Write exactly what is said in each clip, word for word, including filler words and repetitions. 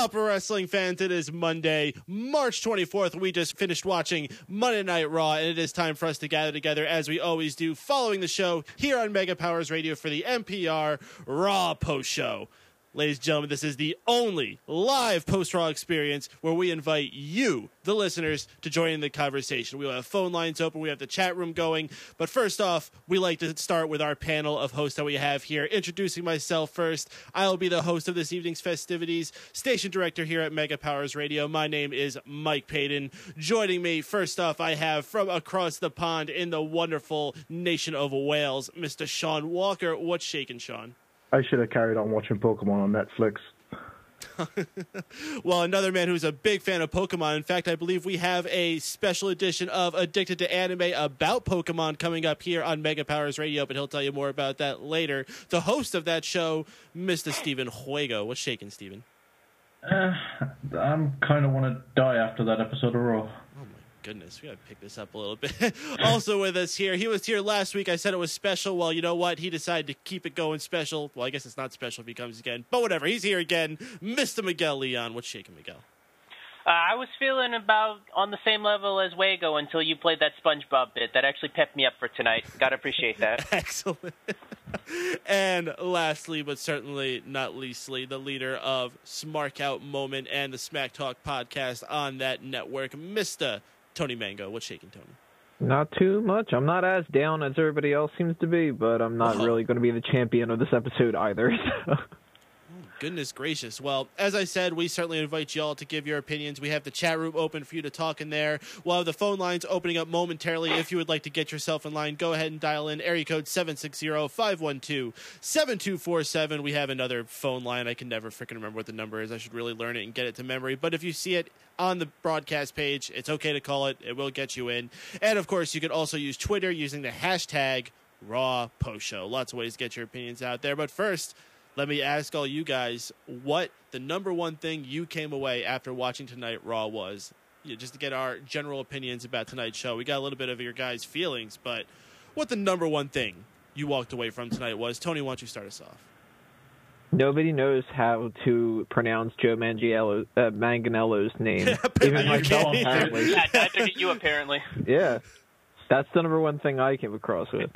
up, wrestling fans? It is Monday, March twenty-fourth. We just finished watching Monday Night Raw, and it is time for us to gather together, as we always do, following the show here on Mega Powers Radio for the N P R Raw Post Show. Ladies and gentlemen, this is the only live post-Raw experience where we invite you, the listeners, to join in the conversation. We will have phone lines open. We have the chat room going. But first off, we like to start with our panel of hosts that we have here. Introducing myself first, I'll be the host of this evening's festivities, station director here at Mega Powers Radio. My name is Mike Payton. Joining me, first off, I have from across the pond in the wonderful nation of Wales, Mister Sean Walker. What's shaking, Sean? I should have carried on watching Pokemon on Netflix. Well, another man who's a big fan of Pokemon. In fact, I believe we have a special edition of Addicted to Anime about Pokemon coming up here on Mega Powers Radio, but he'll tell you more about that later. The host of that show, Mister Steven Juego. What's shaking, Steven? Uh, I'm kind of want to die after that episode of Raw. Oh, my goodness. We got to pick this up a little bit. Also with us here, he was here last week. I said it was special. Well, you know what? He decided to keep it going special. Well, I guess it's not special if he comes again, but whatever. He's here again. Mister Miguel Leon. What's shaking, Miguel? Uh, I was feeling about on the same level as Wago until you played that SpongeBob bit. That actually pepped me up for tonight. Gotta appreciate that. Excellent. And lastly, but certainly not leastly, the leader of Smark Out Moment and the Smack Talk podcast on that network, Mister Tony Mango. What's shaking, Tony? Not too much. I'm not as down as everybody else seems to be, but I'm not oh. really going to be the champion of this episode either. So. Goodness gracious. Well, as I said, we certainly invite you all to give your opinions. We have the chat room open for you to talk in there. We'll have the phone lines opening up momentarily. If you would like to get yourself in line, go ahead and dial in area code seven six zero, five one two, seven two four seven. We have another phone line. I can never freaking remember what the number is. I should really learn it and get it to memory. But if you see it on the broadcast page, it's okay to call it. It will get you in. And, of course, you can also use Twitter using the hashtag Raw Post Show. Lots of ways to get your opinions out there. But first, let me ask all you guys what the number one thing you came away after watching tonight Raw was. You know, just to get our general opinions about tonight's show. We got a little bit of your guys' feelings, but what the number one thing you walked away from tonight was. Tony, why don't you start us off? Nobody knows how to pronounce Joe Manganiello, uh, Manganiello's name. Even myself, apparently. Yeah, neither did you, apparently. Yeah. That's the number one thing I came across with.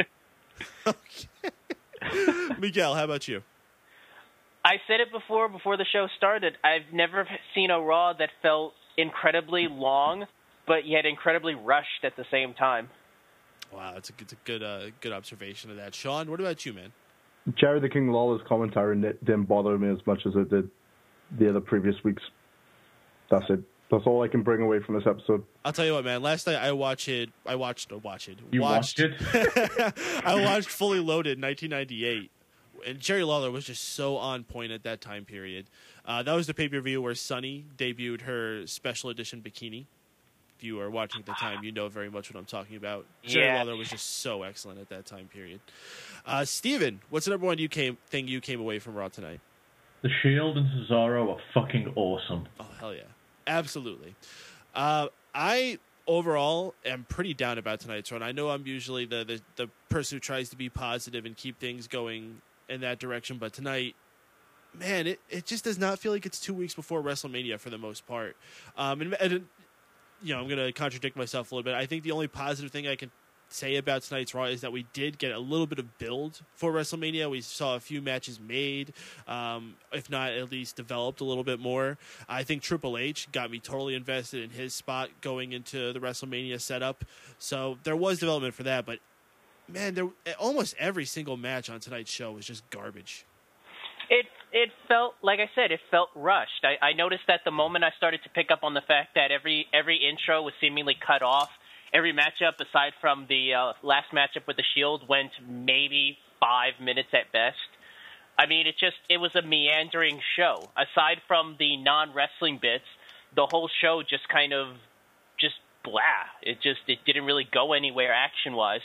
Okay. Miguel, how about you? I said it before, before the show started. I've never seen a Raw that felt incredibly long, but yet incredibly rushed at the same time. Wow, it's a, it's a good uh, good observation of that. Sean, what about you, man? Jerry the King Lawler's commentary didn't bother me as much as it did the other previous weeks. That's it. That's all I can bring away from this episode. I'll tell you what, man. Last night I watched it. I watched. Uh, watched it. You watched, watched it? I watched Fully Loaded, nineteen ninety-eight. And Jerry Lawler was just so on point at that time period. Uh, that was the pay-per-view where Sunny debuted her special edition bikini. If you are watching at the time, you know very much what I'm talking about. Jerry Yeah. Lawler was just so excellent at that time period. Uh, Steven, what's the number one you came, thing you came away from Raw tonight? The Shield and Cesaro are fucking awesome. Oh, hell yeah. Absolutely. Uh, I... Overall, I'm pretty down about tonight's run. I know I'm usually the, the, the person who tries to be positive and keep things going in that direction, but tonight, man, it, it just does not feel like it's two weeks before WrestleMania for the most part. Um, and, and you know, I'm going to contradict myself a little bit. I think the only positive thing I can say about tonight's Raw is that we did get a little bit of build for WrestleMania. We saw a few matches made, um, if not at least developed a little bit more. I think Triple H got me totally invested in his spot going into the WrestleMania setup. So there was development for that, but man, there almost every single match on tonight's show was just garbage. It it felt, like I said, it felt rushed. I, I noticed that the moment I started to pick up on the fact that every every intro was seemingly cut off. Every matchup, aside from the uh, last matchup with the Shield, went maybe five minutes at best. I mean, it just it was a meandering show. Aside from the non-wrestling bits, the whole show just kind of just blah. It just it didn't really go anywhere action-wise.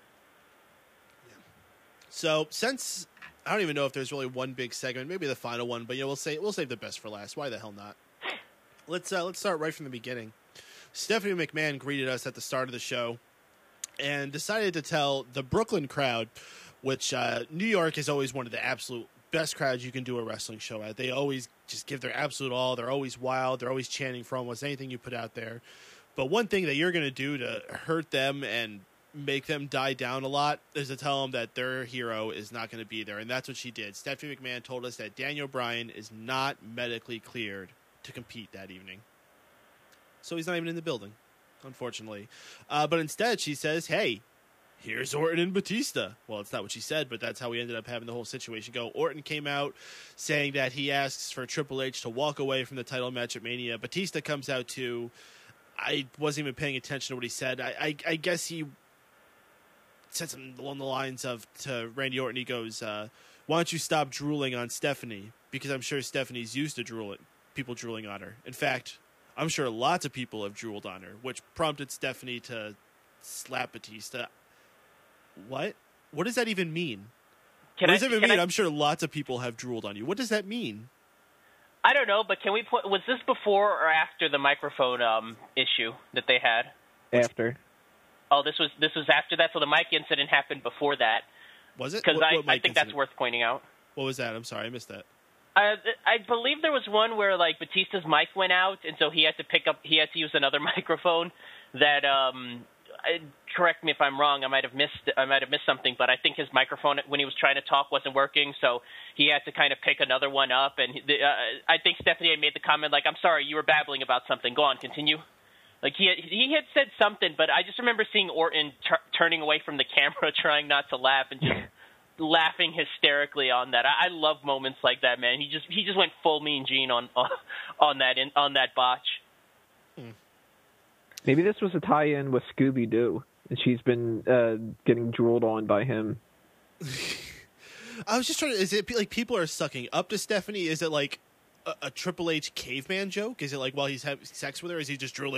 So since I don't even know if there's really one big segment, maybe the final one, but you know, we'll say we'll save the best for last. Why the hell not? Let's uh, let's start right from the beginning. Stephanie McMahon greeted us at the start of the show and decided to tell the Brooklyn crowd, which uh, New York is always one of the absolute best crowds you can do a wrestling show at. They always just give their absolute all. They're always wild. They're always chanting for almost anything you put out there. But one thing that you're going to do to hurt them and make them die down a lot is to tell them that their hero is not going to be there. And that's what she did. Stephanie McMahon told us that Daniel Bryan is not medically cleared to compete that evening. So he's not even in the building, unfortunately. Uh, but instead, she says, hey, here's Orton and Batista. Well, it's not what she said, but that's how we ended up having the whole situation go. Orton came out saying that he asks for Triple H to walk away from the title match at Mania. Batista comes out too. I wasn't even paying attention to what he said. I, I, I guess he said something along the lines of, to Randy Orton, he goes, uh, why don't you stop drooling on Stephanie? Because I'm sure Stephanie's used to drool people drooling on her. In fact, I'm sure lots of people have drooled on her, which prompted Stephanie to slap Batista. What? What does that even mean? Can what does I, that even can mean? I, I'm sure lots of people have drooled on you. What does that mean? I don't know, but can we put, was this before or after the microphone um, issue that they had? After. Oh, this was this was after that, so the mic incident happened before that. Was it? Because I, what I think incident? that's worth pointing out. What was that? I'm sorry, I missed that. Uh, I believe there was one where like Batista's mic went out, and so he had to pick up. He had to use another microphone. That um, I, correct me if I'm wrong. I might have missed. I might have missed something, but I think his microphone when he was trying to talk wasn't working, so he had to kind of pick another one up. And the, uh, I think Stephanie had made the comment like, "I'm sorry, you were babbling about something. Go on, continue." Like he had, he had said something, but I just remember seeing Orton t- turning away from the camera, trying not to laugh, and just laughing hysterically on that. I, I love moments like that, man. He just he just went full Mean Gene on on, on that in, on that botch. Hmm. Maybe this was a tie-in with Scooby Doo, and she's been uh, getting drooled on by him. I was just trying to. Is it like people are sucking up to Stephanie? Is it like a, a Triple H caveman joke? Is it like while he's having sex with her, is he just drooling?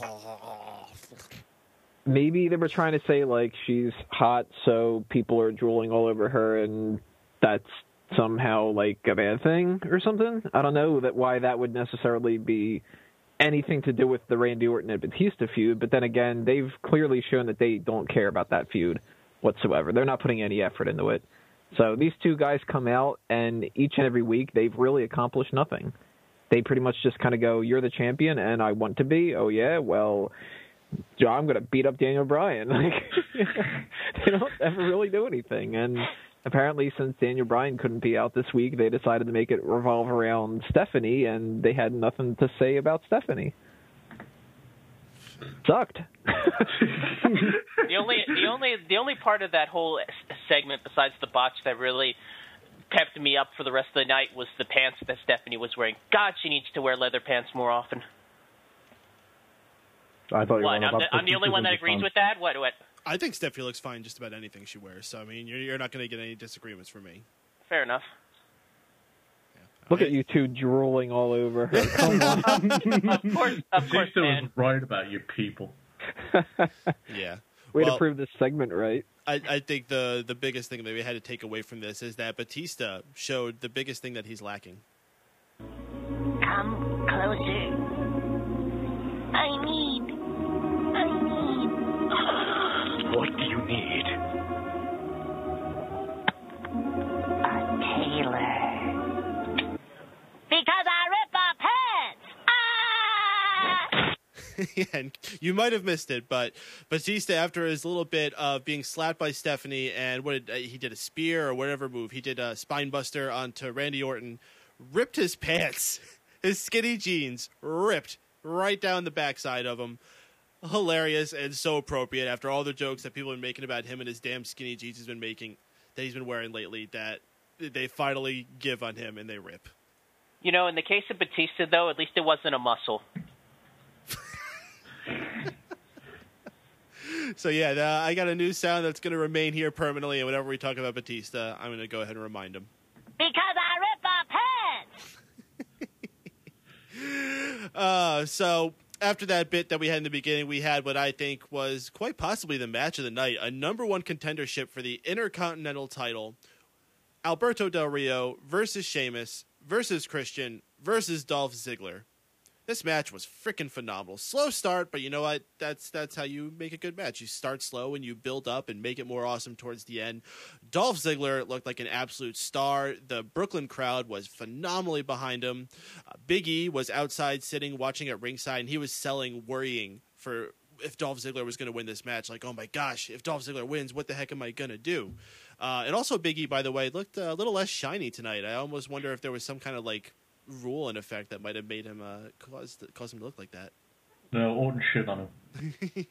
Maybe they were trying to say like she's hot, so people are drooling all over her, and that's somehow like a bad thing or something. I don't know that why that would necessarily be anything to do with the Randy Orton and Batista feud. But then again, they've clearly shown that they don't care about that feud whatsoever. They're not putting any effort into it. So these two guys come out, and each and every week they've really accomplished nothing. They pretty much just kind of go, "You're the champion, and I want to be." Oh yeah, well, I'm going to beat up Daniel Bryan. Like, they don't ever really do anything. And apparently, since Daniel Bryan couldn't be out this week, they decided to make it revolve around Stephanie, and they had nothing to say about Stephanie. Sucked. the only, the only, the only part of that whole segment, besides the botch, that really kept me up for the rest of the night was the pants that Stephanie was wearing. God, she needs to wear leather pants more often. I thought you what? were I'm, the, I'm the only one that agrees with that. What? What? I think Stephanie looks fine just about anything she wears. So I mean, you're you're not going to get any disagreements from me. Fair enough. Yeah. Look I, at you two drooling all over her. Come on. Of course, of course, Batista man. was right about you people. Yeah. Way well, to prove this segment right. I, I think the the biggest thing that we had to take away from this is that Batista showed the biggest thing that he's lacking. Come closer. I need. I need. What do you need? A tailor. Because I rip our pants! Ah! Yeah, and you might have missed it, but Batista, after his little bit of being slapped by Stephanie, and what did, uh, he did a spear or whatever move, he did a spine buster onto Randy Orton, ripped his pants, his skinny jeans, ripped right down the backside of him. Hilarious and so appropriate after all the jokes that people have been making about him and his damn skinny jeans he's been making, that he's been wearing lately, that they finally give on him and they rip. You know, in the case of Batista, though, at least it wasn't a muscle. So yeah, the, I got a new sound that's going to remain here permanently, and whenever we talk about Batista, I'm going to go ahead and remind him. Because I rip our pants! Uh, so after that bit that we had in the beginning, we had what I think was quite possibly the match of the night, a number one contendership for the Intercontinental title. Alberto Del Rio versus Sheamus versus Christian versus Dolph Ziggler. This match was freaking phenomenal. Slow start, but you know what? That's that's how you make a good match. You start slow and you build up and make it more awesome towards the end. Dolph Ziggler looked like an absolute star. The Brooklyn crowd was phenomenally behind him. Uh, Big E was outside sitting, watching at ringside, and he was selling, worrying for if Dolph Ziggler was going to win this match. Like, oh my gosh, if Dolph Ziggler wins, what the heck am I going to do? Uh, and also Big E, by the way, looked a little less shiny tonight. I almost wonder if there was some kind of like rule in effect that might have made him uh, cause cause him to look like that. No, Orton shit on him.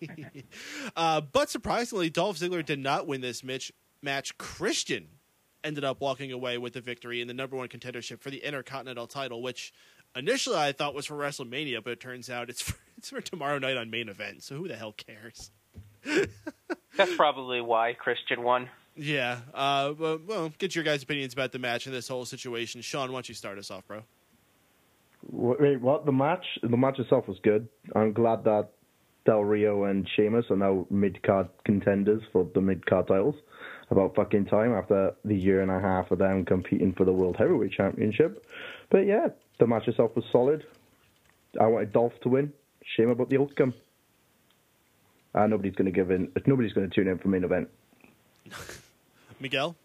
uh, but surprisingly, Dolph Ziggler did not win this match. Match Christian ended up walking away with the victory in the number one contendership for the Intercontinental title, which initially I thought was for WrestleMania, but it turns out it's for, it's for tomorrow night on Main Event. So who the hell cares? That's probably why Christian won. Yeah. Uh, well, well, get your guys' opinions about the match and this whole situation. Sean, why don't you start us off, bro? Wait, what? The match? The match itself was good. I'm glad that Del Rio and Sheamus are now mid-card contenders for the mid-card titles. About fucking time after the year and a half of them competing for the World Heavyweight Championship. But yeah, the match itself was solid. I wanted Dolph to win. Shame about the outcome. Uh, nobody's going to give in. Nobody's going to tune in for Main Event. Miguel?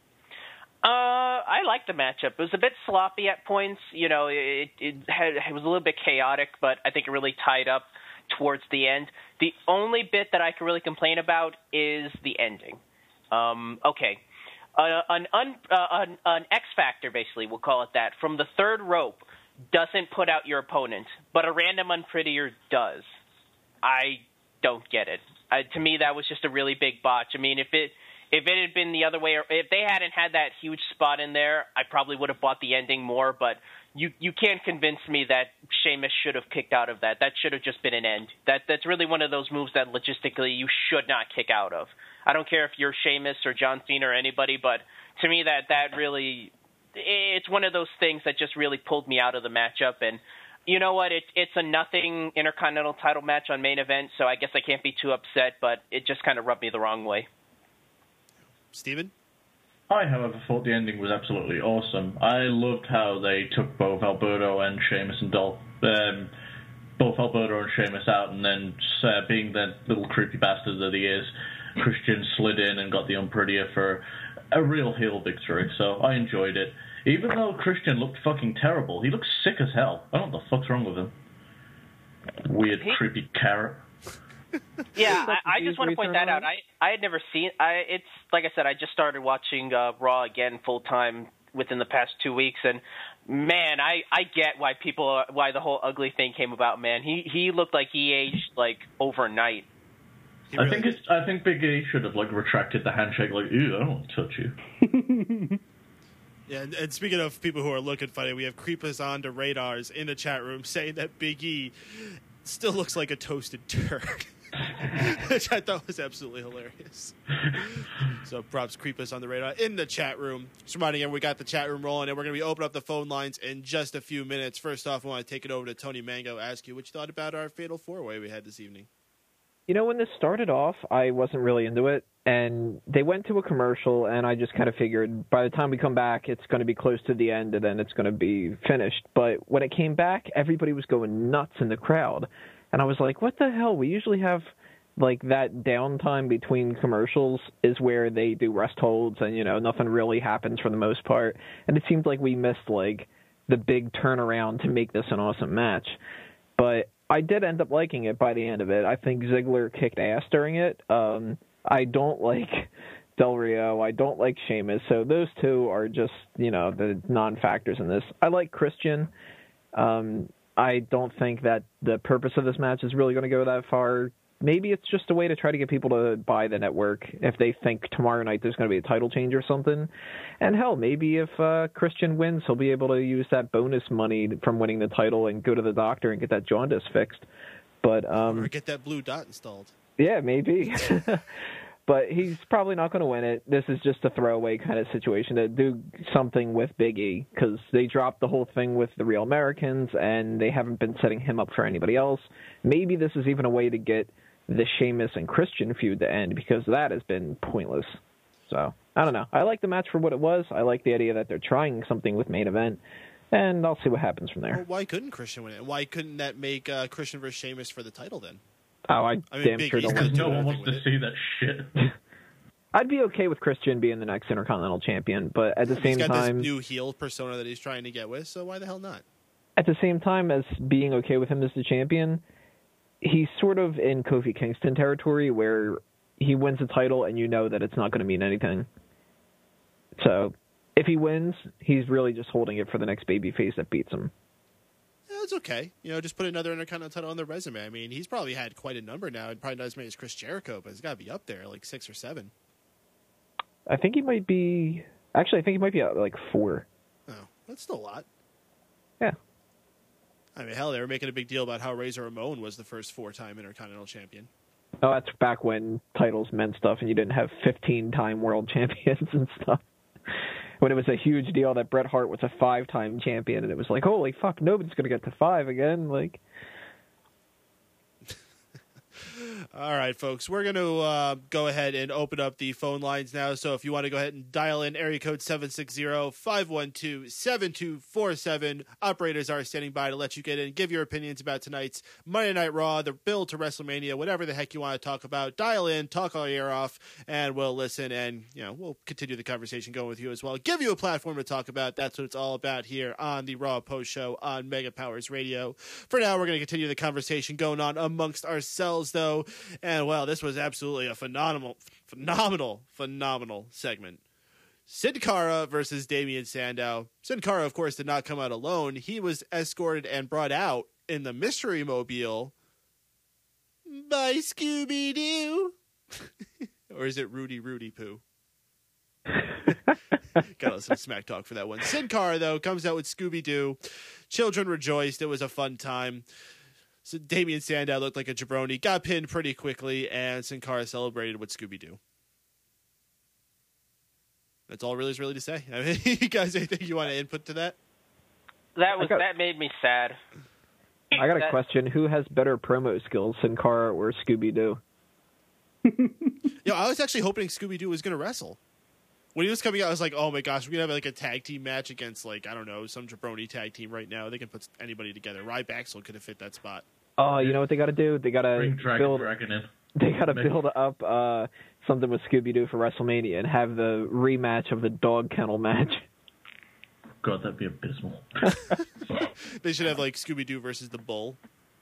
Uh, I liked the matchup. It was a bit sloppy at points. You know, it it, had, it was a little bit chaotic, but I think it really tied up towards the end. The only bit that I can really complain about is the ending. Um, okay, uh, an, un, uh, an an X factor, basically, we'll call it that, from the third rope doesn't put out your opponent, but a random unprettier does. I don't get it. Uh, to me, that was just a really big botch. I mean, if it If it had been the other way, or if they hadn't had that huge spot in there, I probably would have bought the ending more. But you you can't convince me that Sheamus should have kicked out of that. That should have just been an end. That that's really one of those moves that logistically you should not kick out of. I don't care if you're Sheamus or John Cena or anybody, but to me that that really it's one of those things that just really pulled me out of the matchup. And you know what? It's it's a nothing Intercontinental title match on Main Event, so I guess I can't be too upset. But it just kind of rubbed me the wrong way. Steven? I, however, thought the ending was absolutely awesome. I loved how they took both Alberto and Sheamus and Dolph, um, both Alberto and Sheamus out, and then uh, being the little creepy bastard that he is, Christian slid in and got the Unprettier for a real heel victory. So I enjoyed it. Even though Christian looked fucking terrible, he looked sick as hell. I don't know what the fuck's wrong with him. Weird, creepy carrot. Yeah, I, I just want to point that out. I, I had never seen. I it's like I said, I just started watching uh, Raw again full time within the past two weeks, and man, I, I get why people are, why the whole ugly thing came about. Man, he he looked like he aged like overnight. Really I think did. it's. I think Big E should have like retracted the handshake. Like, ew, I don't want to touch you. Yeah, and, and speaking of people who are looking funny, we have Creepers on to Radars in the chat room saying that Big E still looks like a toasted turd. Which I thought was absolutely hilarious. So props Creepus on the radar in the chat room. Just reminding everyone we got the chat room rolling, and we're going to be opening up the phone lines in just a few minutes. First off, I want to take it over to Tony Mango, ask you what you thought about our Fatal four-way we had this evening. You know, when this started off, I wasn't really into it, and they went to a commercial, and I just kind of figured by the time we come back, it's going to be close to the end, and then it's going to be finished. But when it came back, everybody was going nuts in the crowd. And I was like, what the hell? We usually have, like, that downtime between commercials is where they do rest holds and, you know, nothing really happens for the most part. And it seemed like we missed, like, the big turnaround to make this an awesome match. But I did end up liking it by the end of it. I think Ziggler kicked ass during it. Um, I don't like Del Rio. I don't like Sheamus. So those two are just, you know, the non-factors in this. I like Christian. Um I don't think that the purpose of this match is really going to go that far. Maybe it's just a way to try to get people to buy the network if they think tomorrow night there's going to be a title change or something. And hell, maybe if uh, Christian wins, he'll be able to use that bonus money from winning the title and go to the doctor and get that jaundice fixed. But um, or get that blue dot installed. Yeah, maybe. But he's probably not going to win it. This is just a throwaway kind of situation to do something with Big E, because they dropped the whole thing with the Real Americans, and they haven't been setting him up for anybody else. Maybe this is even a way to get the Sheamus and Christian feud to end, because that has been pointless. So, I don't know. I like the match for what it was. I like the idea that they're trying something with Main Event. And I'll see what happens from there. Well, why couldn't Christian win it? Why couldn't that make uh, Christian versus Sheamus for the title then? Oh, I, I mean, damn Big sure E's don't gonna want do No one anything wants to with it. see that shit. I'd be okay with Christian being the next Intercontinental Champion, but at the He's same got time, this new heel persona that he's trying to get with, so why the hell not? at the same time as being okay with him as the champion, he's sort of in Kofi Kingston territory where he wins the title and you know that it's not going to mean anything. So if he wins, he's really just holding it for the next babyface that beats him. Yeah, it's okay. You know, just put another Intercontinental title on the resume. I mean, he's probably had quite a number now. Probably not as many as Chris Jericho, but it's got to be up there, like six or seven. I think he might be... Actually, I think he might be at like four. Oh, that's still a lot. Yeah. I mean, hell, they were making a big deal about how Razor Ramon was the first four-time Intercontinental Champion. Oh, that's back when titles meant stuff and you didn't have fifteen-time world champions and stuff. When it was a huge deal that Bret Hart was a five-time champion, and it was like, holy fuck, nobody's going to get to five again. Like, All right, folks, we're going to uh, go ahead and open up the phone lines now. So if you want to go ahead and dial in area code seven six zero, five one two, seven two four seven. Operators are standing by to let you get in, give your opinions about tonight's Monday Night Raw, the build to WrestleMania, whatever the heck you want to talk about. Dial in, talk our ear off, and we'll listen, and you know we'll continue the conversation going with you as well. Give you a platform to talk about. That's what it's all about here on the Raw Post Show on Mega Powers Radio. For now, we're going to continue the conversation going on amongst ourselves, though. And, well, this was absolutely a phenomenal, phenomenal, phenomenal segment. Sin Cara versus Damian Sandow. Sin Cara, of course, did not come out alone. He was escorted and brought out in the Mystery Mobile by Scooby-Doo. Or is it Rudy Rudy Poo? Gotta listen to Smack Talk for that one. Sin Cara, though, comes out with Scooby-Doo. Children rejoiced. It was a fun time. So Damian Sandow looked like a jabroni, got pinned pretty quickly, and Sin Cara celebrated with Scooby-Doo. That's all really is really to say. I mean, you guys, anything you want to input to that? That was got- that made me sad. I got a That- question. Who has better promo skills, Sin Cara or Scooby-Doo? Yo, I was actually hoping Scooby-Doo was going to wrestle. When he was coming out, I was like, oh my gosh, we're going to have like a tag team match against, like, I don't know, some jabroni tag team right now. They can put anybody together. Ryback could have fit that spot. Oh, you know what they got to do? They got to Bring Dragon build. Dragon in. They got to Maybe. build up uh, something with Scooby-Doo for WrestleMania and have the rematch of the dog kennel match. God, that'd be abysmal. They should have, like, Scooby-Doo versus the Bull.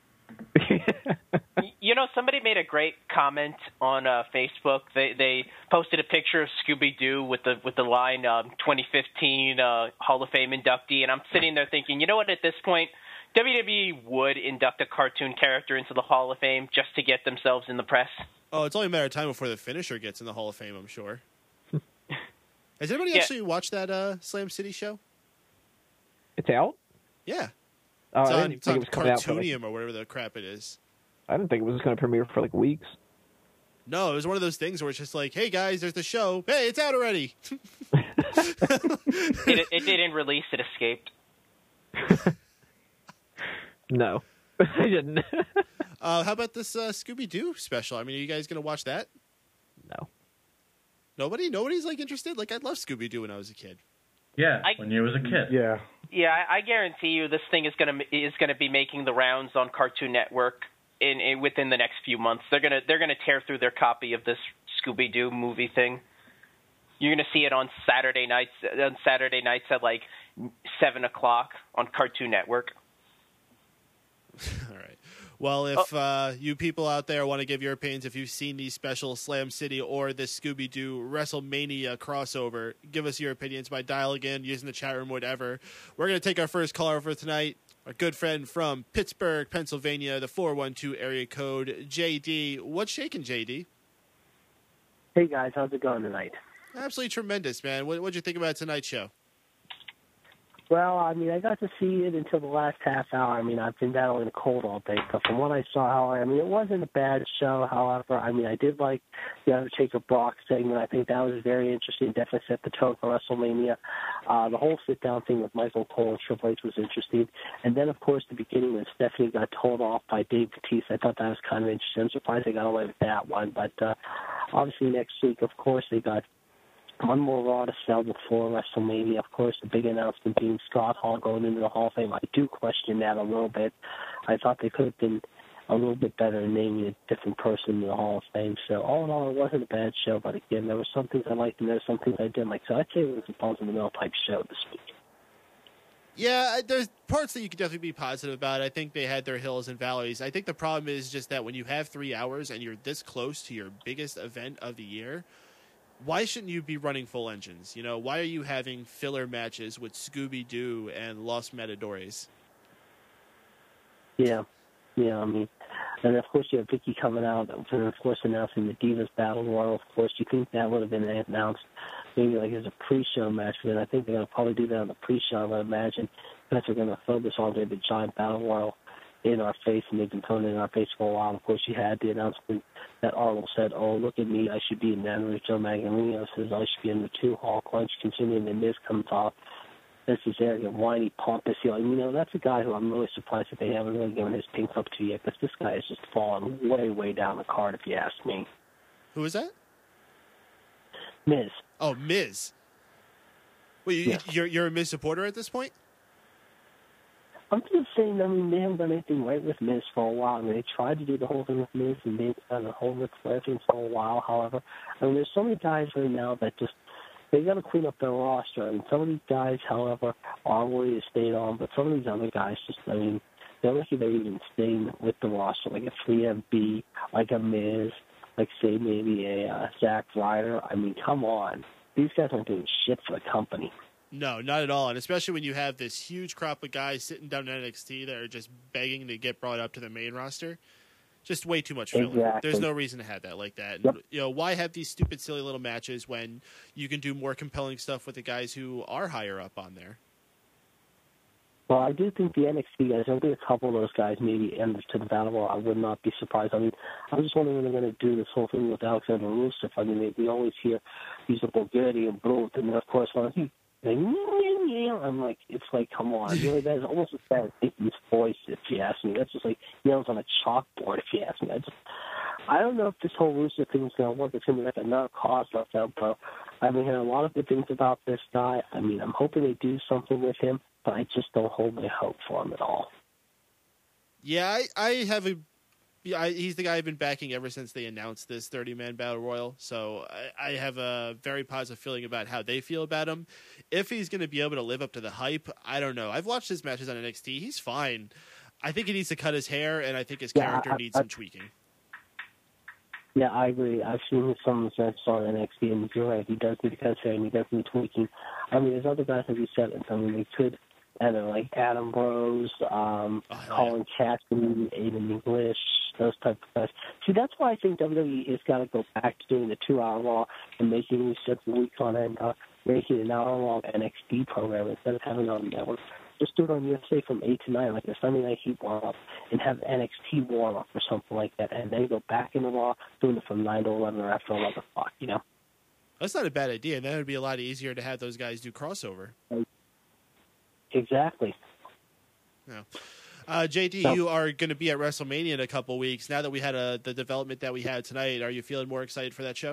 You know, somebody made a great comment on uh, Facebook. They they posted a picture of Scooby Doo with the with the line um, twenty fifteen uh, Hall of Fame inductee, and I'm sitting there thinking, you know what? At this point, W W E would induct a cartoon character into the Hall of Fame just to get themselves in the press. Oh, it's only a matter of time before the finisher gets in the Hall of Fame, I'm sure. Has anybody Yeah. actually watched that uh, Slam City show? It's out? Yeah. Oh, It's I on, didn't it's think on it was coming out for like, Cartoonium or whatever the crap it is. I didn't think it was going to premiere for like weeks. No, it was one of those things where it's just like, hey, guys, there's the show. Hey, it's out already. It, it didn't release; it escaped. No, I didn't. uh, how about this uh, Scooby-Doo special? I mean, are you guys going to watch that? No. Nobody? Nobody's, like, interested? Like, I loved Scooby-Doo when I was a kid. Yeah, I- when you was a kid. Yeah. Yeah, I, I guarantee you, this thing is gonna is gonna be making the rounds on Cartoon Network in, in within the next few months. They're gonna they're gonna tear through their copy of this Scooby Doo movie thing. You're gonna see it on Saturday nights on Saturday nights at like seven o'clock on Cartoon Network. All right. Well, if uh, you people out there want to give your opinions, if you've seen the special Slam City or this Scooby-Doo WrestleMania crossover, give us your opinions by dialing in, using the chat room, whatever. We're going to take our first caller for tonight. Our good friend from Pittsburgh, Pennsylvania, the four one two area code, J D. What's shaking, J D? Hey guys, how's it going tonight? Absolutely tremendous, man. What what'd you think about tonight's show? Well, I mean, I got to see it until the last half hour. I mean, I've been battling a cold all day, but from what I saw, however, I mean, it wasn't a bad show. However, I mean, I did like the Undertaker Brock segment. I think that was very interesting. Definitely set the tone for WrestleMania. Uh, the whole sit-down thing with Michael Cole and Triple H was interesting. And then, of course, the beginning when Stephanie got told off by Dave Bautista, I thought that was kind of interesting. I'm surprised they got away with that one. But uh, obviously next week, of course, they got one more Raw to sell before WrestleMania. Of course, the big announcement being Scott Hall going into the Hall of Fame. I do question that a little bit. I thought they could have been a little bit better in naming a different person in the Hall of Fame. So all in all, it wasn't a bad show. But again, there were some things I liked and there were some things I didn't like. So I'd say it was a balls in the middle type show this week. Yeah, there's parts that you could definitely be positive about. I think they had their hills and valleys. I think the problem is just that when you have three hours and you're this close to your biggest event of the year, why shouldn't you be running full engines? You know, why are you having filler matches with Scooby-Doo and Los Matadores? Yeah, yeah, I mean, and of course you have Vicky coming out, and of course announcing the Divas Battle Royal. Of course, you think that would have been announced maybe like as a pre-show match, but I think they're going to probably do that on the pre-show, I would imagine, because they're going to throw this all day, the giant Battle Royal in our face, and they've been throwing it in our face for a while. Of course, you had the announcement that Arnold said, oh, look at me, I should be in that. Joe Magalino says, I should be in the two. Hall Crunch continuing, and Miz comes off. This is arrogant, whiny, pompous. You know, you know, that's a guy who I'm really surprised that they haven't really given his pink up to yet, because this guy has just fallen way, way down the card, if you ask me. Who is that? Miz. Oh, Miz. Wait, you, Yeah. you're, you're a Miz supporter at this point? I'm just saying, I mean, they haven't done anything right with Miz for a while. I mean, they tried to do the whole thing with Miz, and they've done the whole Ric Flair thing for a while. However, I mean, there's so many guys right now that just, they got to clean up their roster. And some of these guys, however, are worthy to stay on, but some of these other guys just, I mean, they're lucky they're even staying with the roster, like a three M B, like a Miz, like, say, maybe a uh, Zack Ryder. I mean, come on. These guys aren't doing shit for the company. No, not at all. And especially when you have this huge crop of guys sitting down in N X T that are just begging to get brought up to the main roster. Just way too much filler. Exactly. There's no reason to have that like that. Yep. And, you know, why have these stupid, silly little matches when you can do more compelling stuff with the guys who are higher up on there? Well, I do think the N X T guys, I think a couple of those guys maybe enter to the Battle Royal. I would not be surprised. I mean, I'm just wondering when they're going to do this whole thing with Alexander Rusev. I mean, we always hear he's a Bulgarian and Brute, and then, of course, when he I'm like, it's like, come on. Really, that's almost as bad as Dicky's voice, if you ask me. That's just like yells on a chalkboard, if you ask me. I just, I don't know if this whole Rusev thing is going to work. It's going to be like another cause left out, bro. I've been hearing a lot of good things about this guy. I mean, I'm hoping they do something with him, but I just don't hold my hope for him at all. Yeah, I, I have a. Yeah, I, he's the guy I've been backing ever since they announced this thirty-man Battle Royal. So I, I have a very positive feeling about how they feel about him. If he's going to be able to live up to the hype, I don't know. I've watched his matches on N X T. He's fine. I think he needs to cut his hair, and I think his Yeah, character I- needs I- some tweaking. Yeah, I agree. I've seen some of his matches on N X T, and you're right. He does need to cut his hair, and he does need tweaking. I mean, there's other guys, like you said, I mean, they could, I don't know, like Adam Rose, um, Oh, Colin Chapman, Aiden English, those type of guys. See, that's why I think W W E has got to go back to doing the two-hour Raw and making these sets a week on end, uh, making an hour-long N X T program instead of having it on the network. Just do it on U S A from eight to nine, like a Sunday Night Heat warm-up, and have N X T warm-up or something like that, and then go back into Raw, doing it from nine to eleven or after eleven o'clock, you know? That's not a bad idea. And then it would be a lot easier to have those guys do crossover. Exactly. No. Uh, J D, So- you are going to be at WrestleMania in a couple weeks. Now that we had a, the development that we had tonight, are you feeling more excited for that show?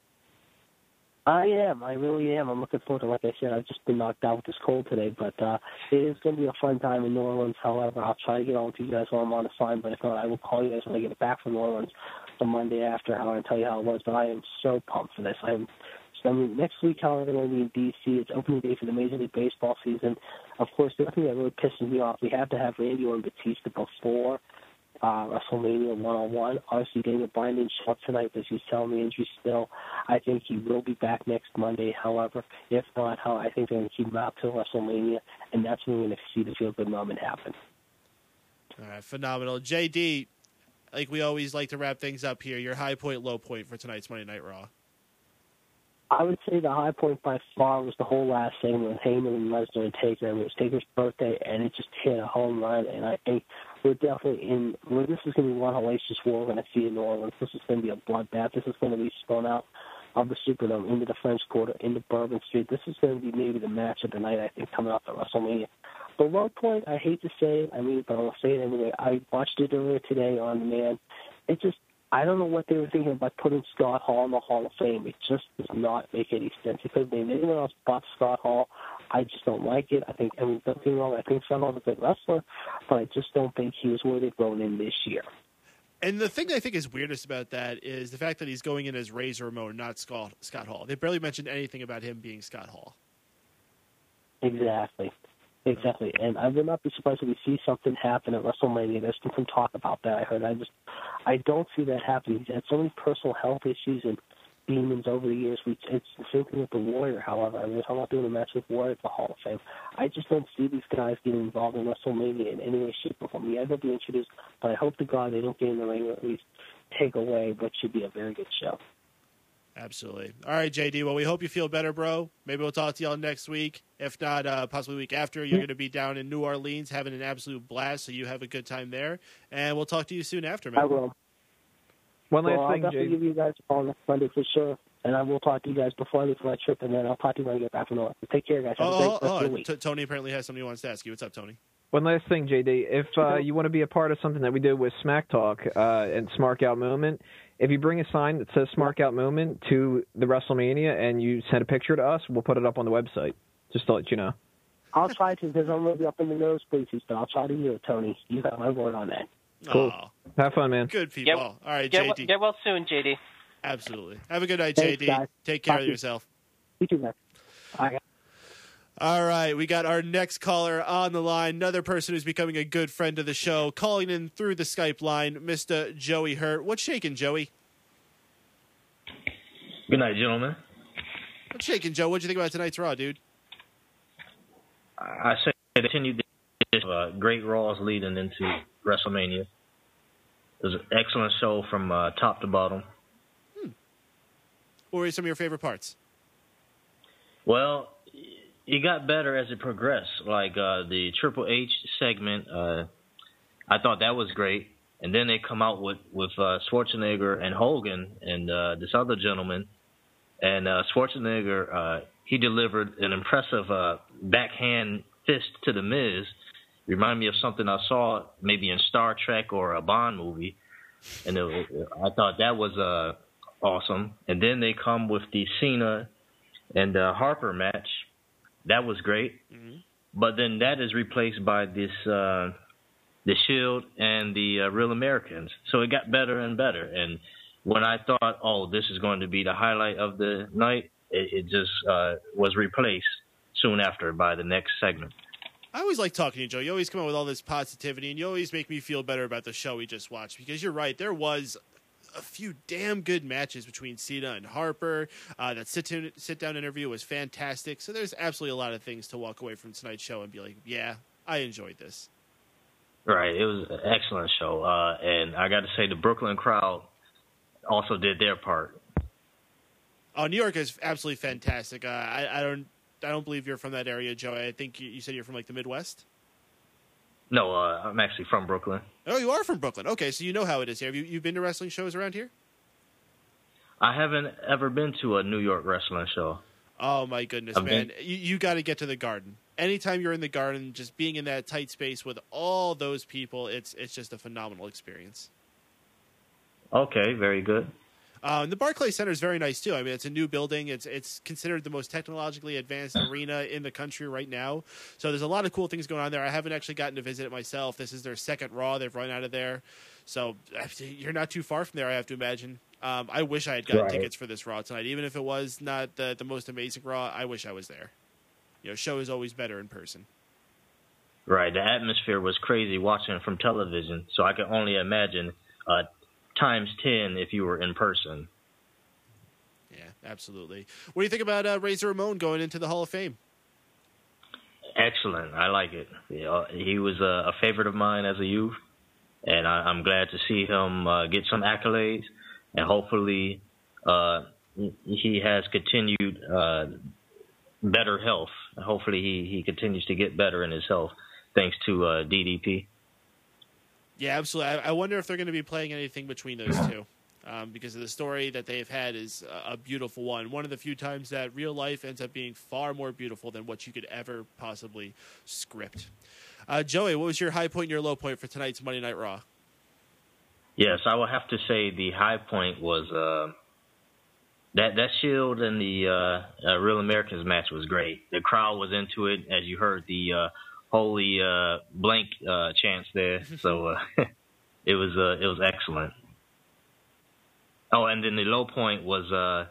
I am. I really am. I'm looking forward to it. Like I said, I've just been knocked out with this cold today, but uh, it is going to be a fun time in New Orleans. However, I'll try to get on with you guys while I'm on the sign, but if not, I will call you guys when I get back from New Orleans the Monday after. I want to tell you how it was, but I am so pumped for this. I am. I mean, next week, however, I'm going to be in D C. It's opening day for the Major League Baseball season. Of course, the thing that really pisses me off, we have to have Randy Orton Batista before uh, WrestleMania one-on-one. Obviously, Daniel Bryan didn't show up tonight because he's telling the injury still. I think he will be back next Monday. However, if not, how I think they're going to keep him out till WrestleMania, and that's when we're going to see the feel-good moment happen. All right, phenomenal. J D, like we always like to wrap things up here, your high point, low point for tonight's Monday Night Raw. I would say the high point by far was the whole last segment with Heyman and Lesnar and Taker. I mean, it was Taker's birthday, and it just hit a home run. And I think we're definitely in. Well, this is going to be one hellacious war we're going to see in New Orleans. This is going to be a bloodbath. This is going to be spun out of the Superdome into the French Quarter, into Bourbon Street. This is going to be maybe the match of the night, I think, coming up at WrestleMania. The low point, I hate to say it, I mean, but I'll say it anyway. I watched it earlier today on demand. It just I don't know what they were thinking about putting Scott Hall in the Hall of Fame. It just does not make any sense. It could have been anyone else but Scott Hall. I just don't like it. I think, I mean, don't get me wrong, I think Scott Hall's a good wrestler, but I just don't think he was worthy of going in this year. And the thing I think is weirdest about that is the fact that he's going in as Razor Ramon, not Scott, Scott Hall. They barely mentioned anything about him being Scott Hall. Exactly. Exactly. And I would not be surprised if we see something happen at WrestleMania. There's been some talk about that, I heard. I just, I don't see that happening. He's had so many personal health issues and demons over the years. We, it's the same thing with the Warrior, however. I mean, we're talking about doing a match with Warrior at the Hall of Fame. I just don't see these guys getting involved in WrestleMania in any way, shape, or form. Yeah, they'll be introduced, but I hope to God they don't get in the ring or at least take away what should be a very good show. Absolutely. All right, J D. Well, we hope you feel better, bro. Maybe we'll talk to y'all next week. If not, uh, possibly week after. You're going to be down in New Orleans having an absolute blast, so you have a good time there. And we'll talk to you soon after, man. I will. One last well, thing, I'll definitely Jay. give you guys a call next Monday for sure. And I will talk to you guys before I leave for my trip, and then I'll talk to you when I get back from North. Take care, guys. Have Oh, a great oh, rest of the oh week. T- Tony apparently has something he wants to ask you. What's up, Tony? One last thing, J D. If uh, you want to be a part of something that we do with Smack Talk uh, and Smark Out Moment, if you bring a sign that says Smark Out Moment to the WrestleMania and you send a picture to us, we'll put it up on the website, just to let you know. I'll try to, because I'm going to be up in the nosebleeds, but I'll try to do it, Tony. You got my word on that. Cool. Aw, Have fun, man. good people. Get, All right, get, J well- D. get well soon, J D. Absolutely. Have a good night, Thanks, J D. guys. Take care Talk of to you. yourself. You too, man. Bye. All right, we got our next caller on the line, another person who's becoming a good friend of the show, calling in through the Skype line, Mister Joey Hurt. What's shaking, Joey? Good night, gentlemen. What's shaking, Joe? What'd you think about tonight's Raw, dude? I say they continued this uh, great Raws leading into WrestleMania. It was an excellent show from uh, top to bottom. What were some of your favorite parts? Well, it got better as it progressed. Like uh, the Triple H segment, uh, I thought that was great. And then they come out with with uh, Schwarzenegger and Hogan and uh, this other gentleman. And uh, Schwarzenegger, uh, he delivered an impressive uh, backhand fist to The Miz. Remind me of something I saw maybe in Star Trek or a Bond movie. And it, I thought that was uh, awesome. And then they come with the Cena and uh, Harper match. That was great. Mm-hmm. But then that is replaced by this uh, the Shield and the uh, Real Americans. So it got better and better. And when I thought, oh, this is going to be the highlight of the night, it, it just uh, was replaced soon after by the next segment. I always like talking to you, Joe. You always come up with all this positivity, and you always make me feel better about the show we just watched, because you're right. There was a few damn good matches between Cena and Harper. Uh, that sit-down, sit-down interview was fantastic. So there's absolutely a lot of things to walk away from tonight's show and be like, yeah, I enjoyed this. Right. It was an excellent show. Uh, and I got to say, the Brooklyn crowd also did their part. Oh, New York is absolutely fantastic. Uh, I, I don't I don't believe you're from that area, Joe. I think you, you said you're from, like, the Midwest? No, uh, I'm actually from Brooklyn. Oh, you are from Brooklyn. Okay, so you know how it is here. Have you, you been to wrestling shows around here? I haven't ever been to a New York wrestling show. Oh, my goodness, I've man. been- You, you got to get to the Garden. Anytime you're in the Garden, just being in that tight space with all those people, it's it's just a phenomenal experience. Okay, very good. Um, the Barclays Center is very nice, too. I mean, it's a new building. It's it's considered the most technologically advanced arena in the country right now. So there's a lot of cool things going on there. I haven't actually gotten to visit it myself. This is their second Raw. They've run out of there. So you're not too far from there, I have to imagine. Um, I wish I had gotten Right. tickets for this Raw tonight. Even if it was not the, the most amazing Raw, I wish I was there. You know, show is always better in person. Right. The atmosphere was crazy watching it from television, so I can only imagine uh, times ten if you were in person. Yeah, absolutely. What do you think about uh, Razor Ramon going into the Hall of Fame? Excellent. I like it. You know, he was a, a favorite of mine as a youth, and I, I'm glad to see him uh, get some accolades, and hopefully uh, he has continued uh, better health. Hopefully he, he continues to get better in his health thanks to uh, D D P. Yeah, absolutely. I, I wonder if they're going to be playing anything between those two, um, because of the story that they've had is a, a beautiful one. One of the few times that real life ends up being far more beautiful than what you could ever possibly script. Uh, Joey, what was your high point and your low point for tonight's Monday Night Raw? Yes, I will have to say the high point was uh, that that Shield and the uh, uh, Real Americans match was great. The crowd was into it, as you heard the uh, holy uh, blank uh, chants there. So uh, it was uh, it was excellent. Oh, and then the low point was uh,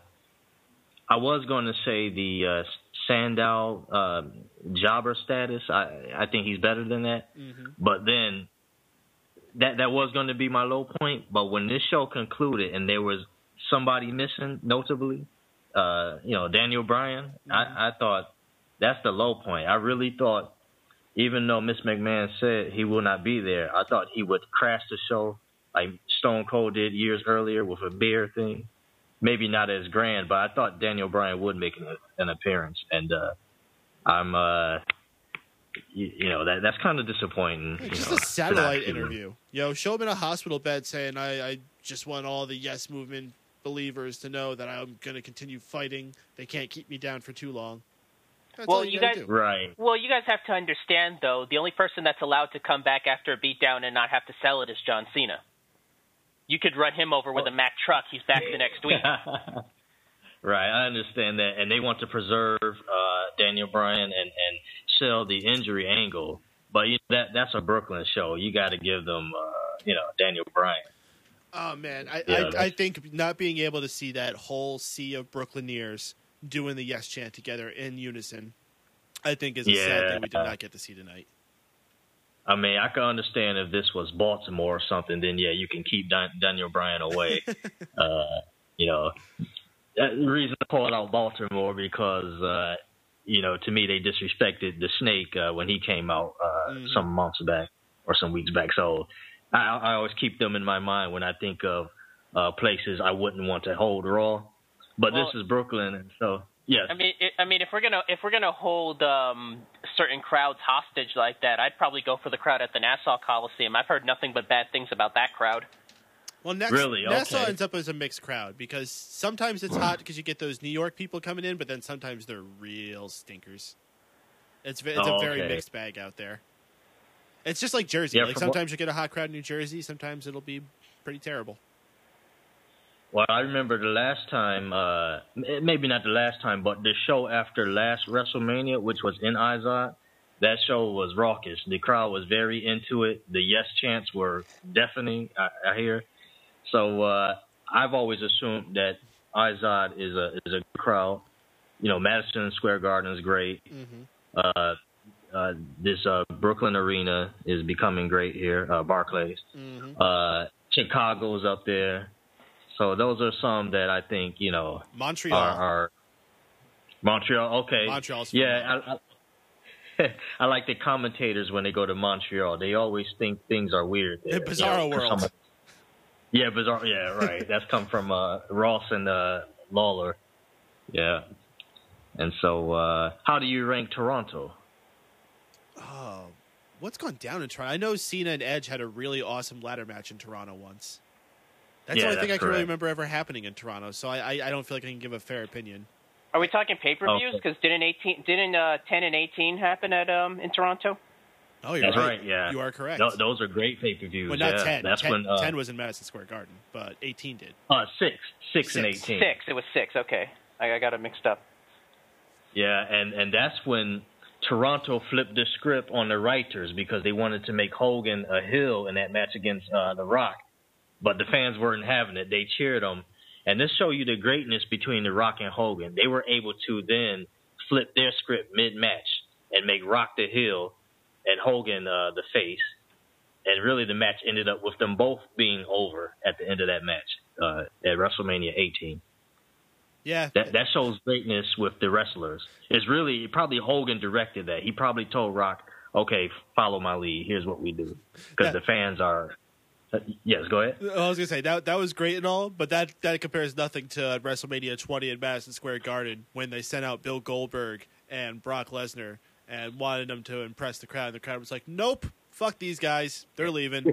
I was going to say the uh, Sandow uh, jobber status. I I think he's better than that, mm-hmm. but then. That that was going to be my low point, but when this show concluded and there was somebody missing, notably, uh, you know, Daniel Bryan, mm-hmm. I, I thought that's the low point. I really thought, even though Miss McMahon said he will not be there, I thought he would crash the show like Stone Cold did years earlier with a beer thing. Maybe not as grand, but I thought Daniel Bryan would make an, an appearance, and uh, I'm. Uh, You, you know, that that's kind of disappointing. Yeah, just you know, a satellite interview. You know, show him in a hospital bed saying, I, I just want all the Yes Movement believers to know that I'm going to continue fighting. They can't keep me down for too long. That's well, all you, you guys, do. right. Well, you guys have to understand, though, the only person that's allowed to come back after a beatdown and not have to sell it is John Cena. You could run him over with a Mack truck. He's back the next week. Right, I understand that, and they want to preserve uh, Daniel Bryan and, and sell the injury angle, but you know, that that's a Brooklyn show. You got to give them, uh, you know, Daniel Bryan. Oh man, I, Yeah, I I think not being able to see that whole sea of Brooklyneers doing the Yes chant together in unison, I think is a Yeah. sad thing we did not get to see tonight. I mean, I can understand if this was Baltimore or something, then yeah, you can keep Dan- Daniel Bryan away. uh, you know. Uh, the reason I called out Baltimore because, uh, you know, to me they disrespected the Snake uh, when he came out uh, mm-hmm. some months back or some weeks back. So I, I always keep them in my mind when I think of uh, places I wouldn't want to hold Raw. But well, this is Brooklyn, and so yes. I mean, it, I mean, if we're gonna if we're gonna hold um, certain crowds hostage like that, I'd probably go for the crowd at the Nassau Coliseum. I've heard nothing but bad things about that crowd. Well, next, really? Nassau okay. ends up as a mixed crowd because sometimes it's hot because you get those New York people coming in, but then sometimes they're real stinkers. It's it's oh, a very okay. mixed bag out there. It's just like Jersey. Yeah, like sometimes what... you get a hot crowd in New Jersey, sometimes it'll be pretty terrible. Well, I remember the last time, uh, maybe not the last time, but the show after last WrestleMania, which was in Izod, that show was raucous. The crowd was very into it. The yes chants were deafening, I, I hear. So uh, I've always assumed that Izod is a is a good crowd. You know, Madison Square Garden is great. Mm-hmm. Uh, uh, this uh, Brooklyn Arena is becoming great here, uh, Barclays. Mm-hmm. Uh, Chicago's up there. So those are some that I think, you know, Montreal. Are, are Montreal, okay. Montreal's yeah, I, I, I like the commentators when they go to Montreal. They always think things are weird there. Bizarro you know, World. Some, yeah, Bizarro. Yeah, right. That's come from uh, Ross and uh, Lawler. Yeah. And so, uh, how do you rank Toronto? Oh, what's gone down in Toronto? I know Cena and Edge had a really awesome ladder match in Toronto once. That's yeah, the only thing I can correct. really remember ever happening in Toronto. So I, I, I don't feel like I can give a fair opinion. Are we talking pay-per-views? Because okay. didn't eighteen, didn't uh, ten and eighteen happen at um in Toronto? Oh, you're That's right. right. Yeah, you are correct. Th- those are great pay-per-views. Well, not yeah. ten. That's ten, when uh, ten was in Madison Square Garden, but eighteen did. Uh, six, six, six. and eighteen. Six. It was six. Okay, I, I got it mixed up. Yeah, and and that's when Toronto flipped the script on the writers because they wanted to make Hogan a heel in that match against uh, The Rock. But the fans weren't having it. They cheered him. And this show you the greatness between The Rock and Hogan. They were able to then flip their script mid-match and make Rock the heel and Hogan uh, the face. And really the match ended up with them both being over at the end of that match uh, at WrestleMania eighteen. Yeah. That that shows greatness with the wrestlers. It's really, probably Hogan directed that. He probably told Rock, okay, follow my lead. Here's what we do. Because yeah. the fans are... Uh, yes, go ahead. I was gonna say that that was great and all, but that, that compares nothing to WrestleMania twenty in Madison Square Garden when they sent out Bill Goldberg and Brock Lesnar and wanted them to impress the crowd. And the crowd was like, "Nope, fuck these guys, they're leaving."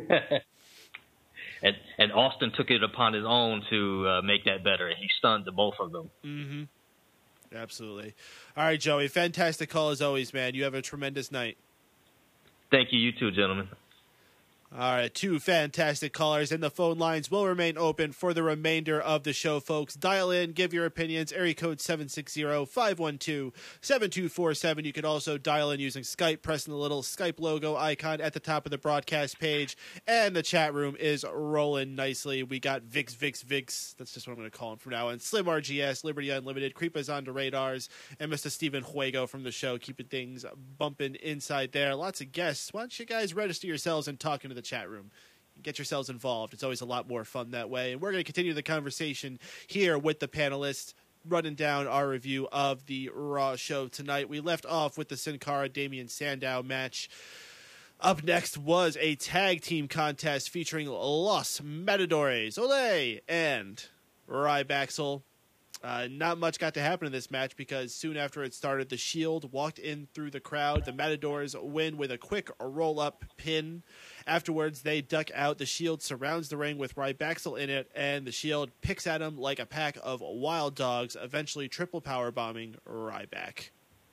and and Austin took it upon his own to uh, make that better, and he stunned the both of them. Mm-hmm. Absolutely. All right, Joey, fantastic call as always, man. You have a tremendous night. Thank you. You too, gentlemen. All right, two fantastic callers, and the phone lines will remain open for the remainder of the show, folks. Dial in, give your opinions, area code seven six zero, five one two, seven two four seven. You can also dial in using Skype, pressing the little Skype logo icon at the top of the broadcast page, and the chat room is rolling nicely. We got Vix, Vix, Vix, that's just what I'm going to call him from now on, Slim R G S, Liberty Unlimited, Creepers on the Radars, and Mister Steven Juego from the show, keeping things bumping inside there. Lots of guests. Why don't you guys register yourselves and talk into the chat room? Get yourselves involved. It's always a lot more fun that way. And we're going to continue the conversation here with the panelists, running down our review of the Raw show tonight. We left off with the Sin Cara Damian Sandow match. Up next was a tag team contest featuring Los Matadores, Ole and Rybaxel. Uh, not much got to happen in this match because soon after it started, the Shield walked in through the crowd. The Matadors win with a quick roll-up pin. Afterwards, they duck out. The Shield surrounds the ring with Rybaxel in it, and the Shield picks at him like a pack of wild dogs, eventually triple power bombing Ryback.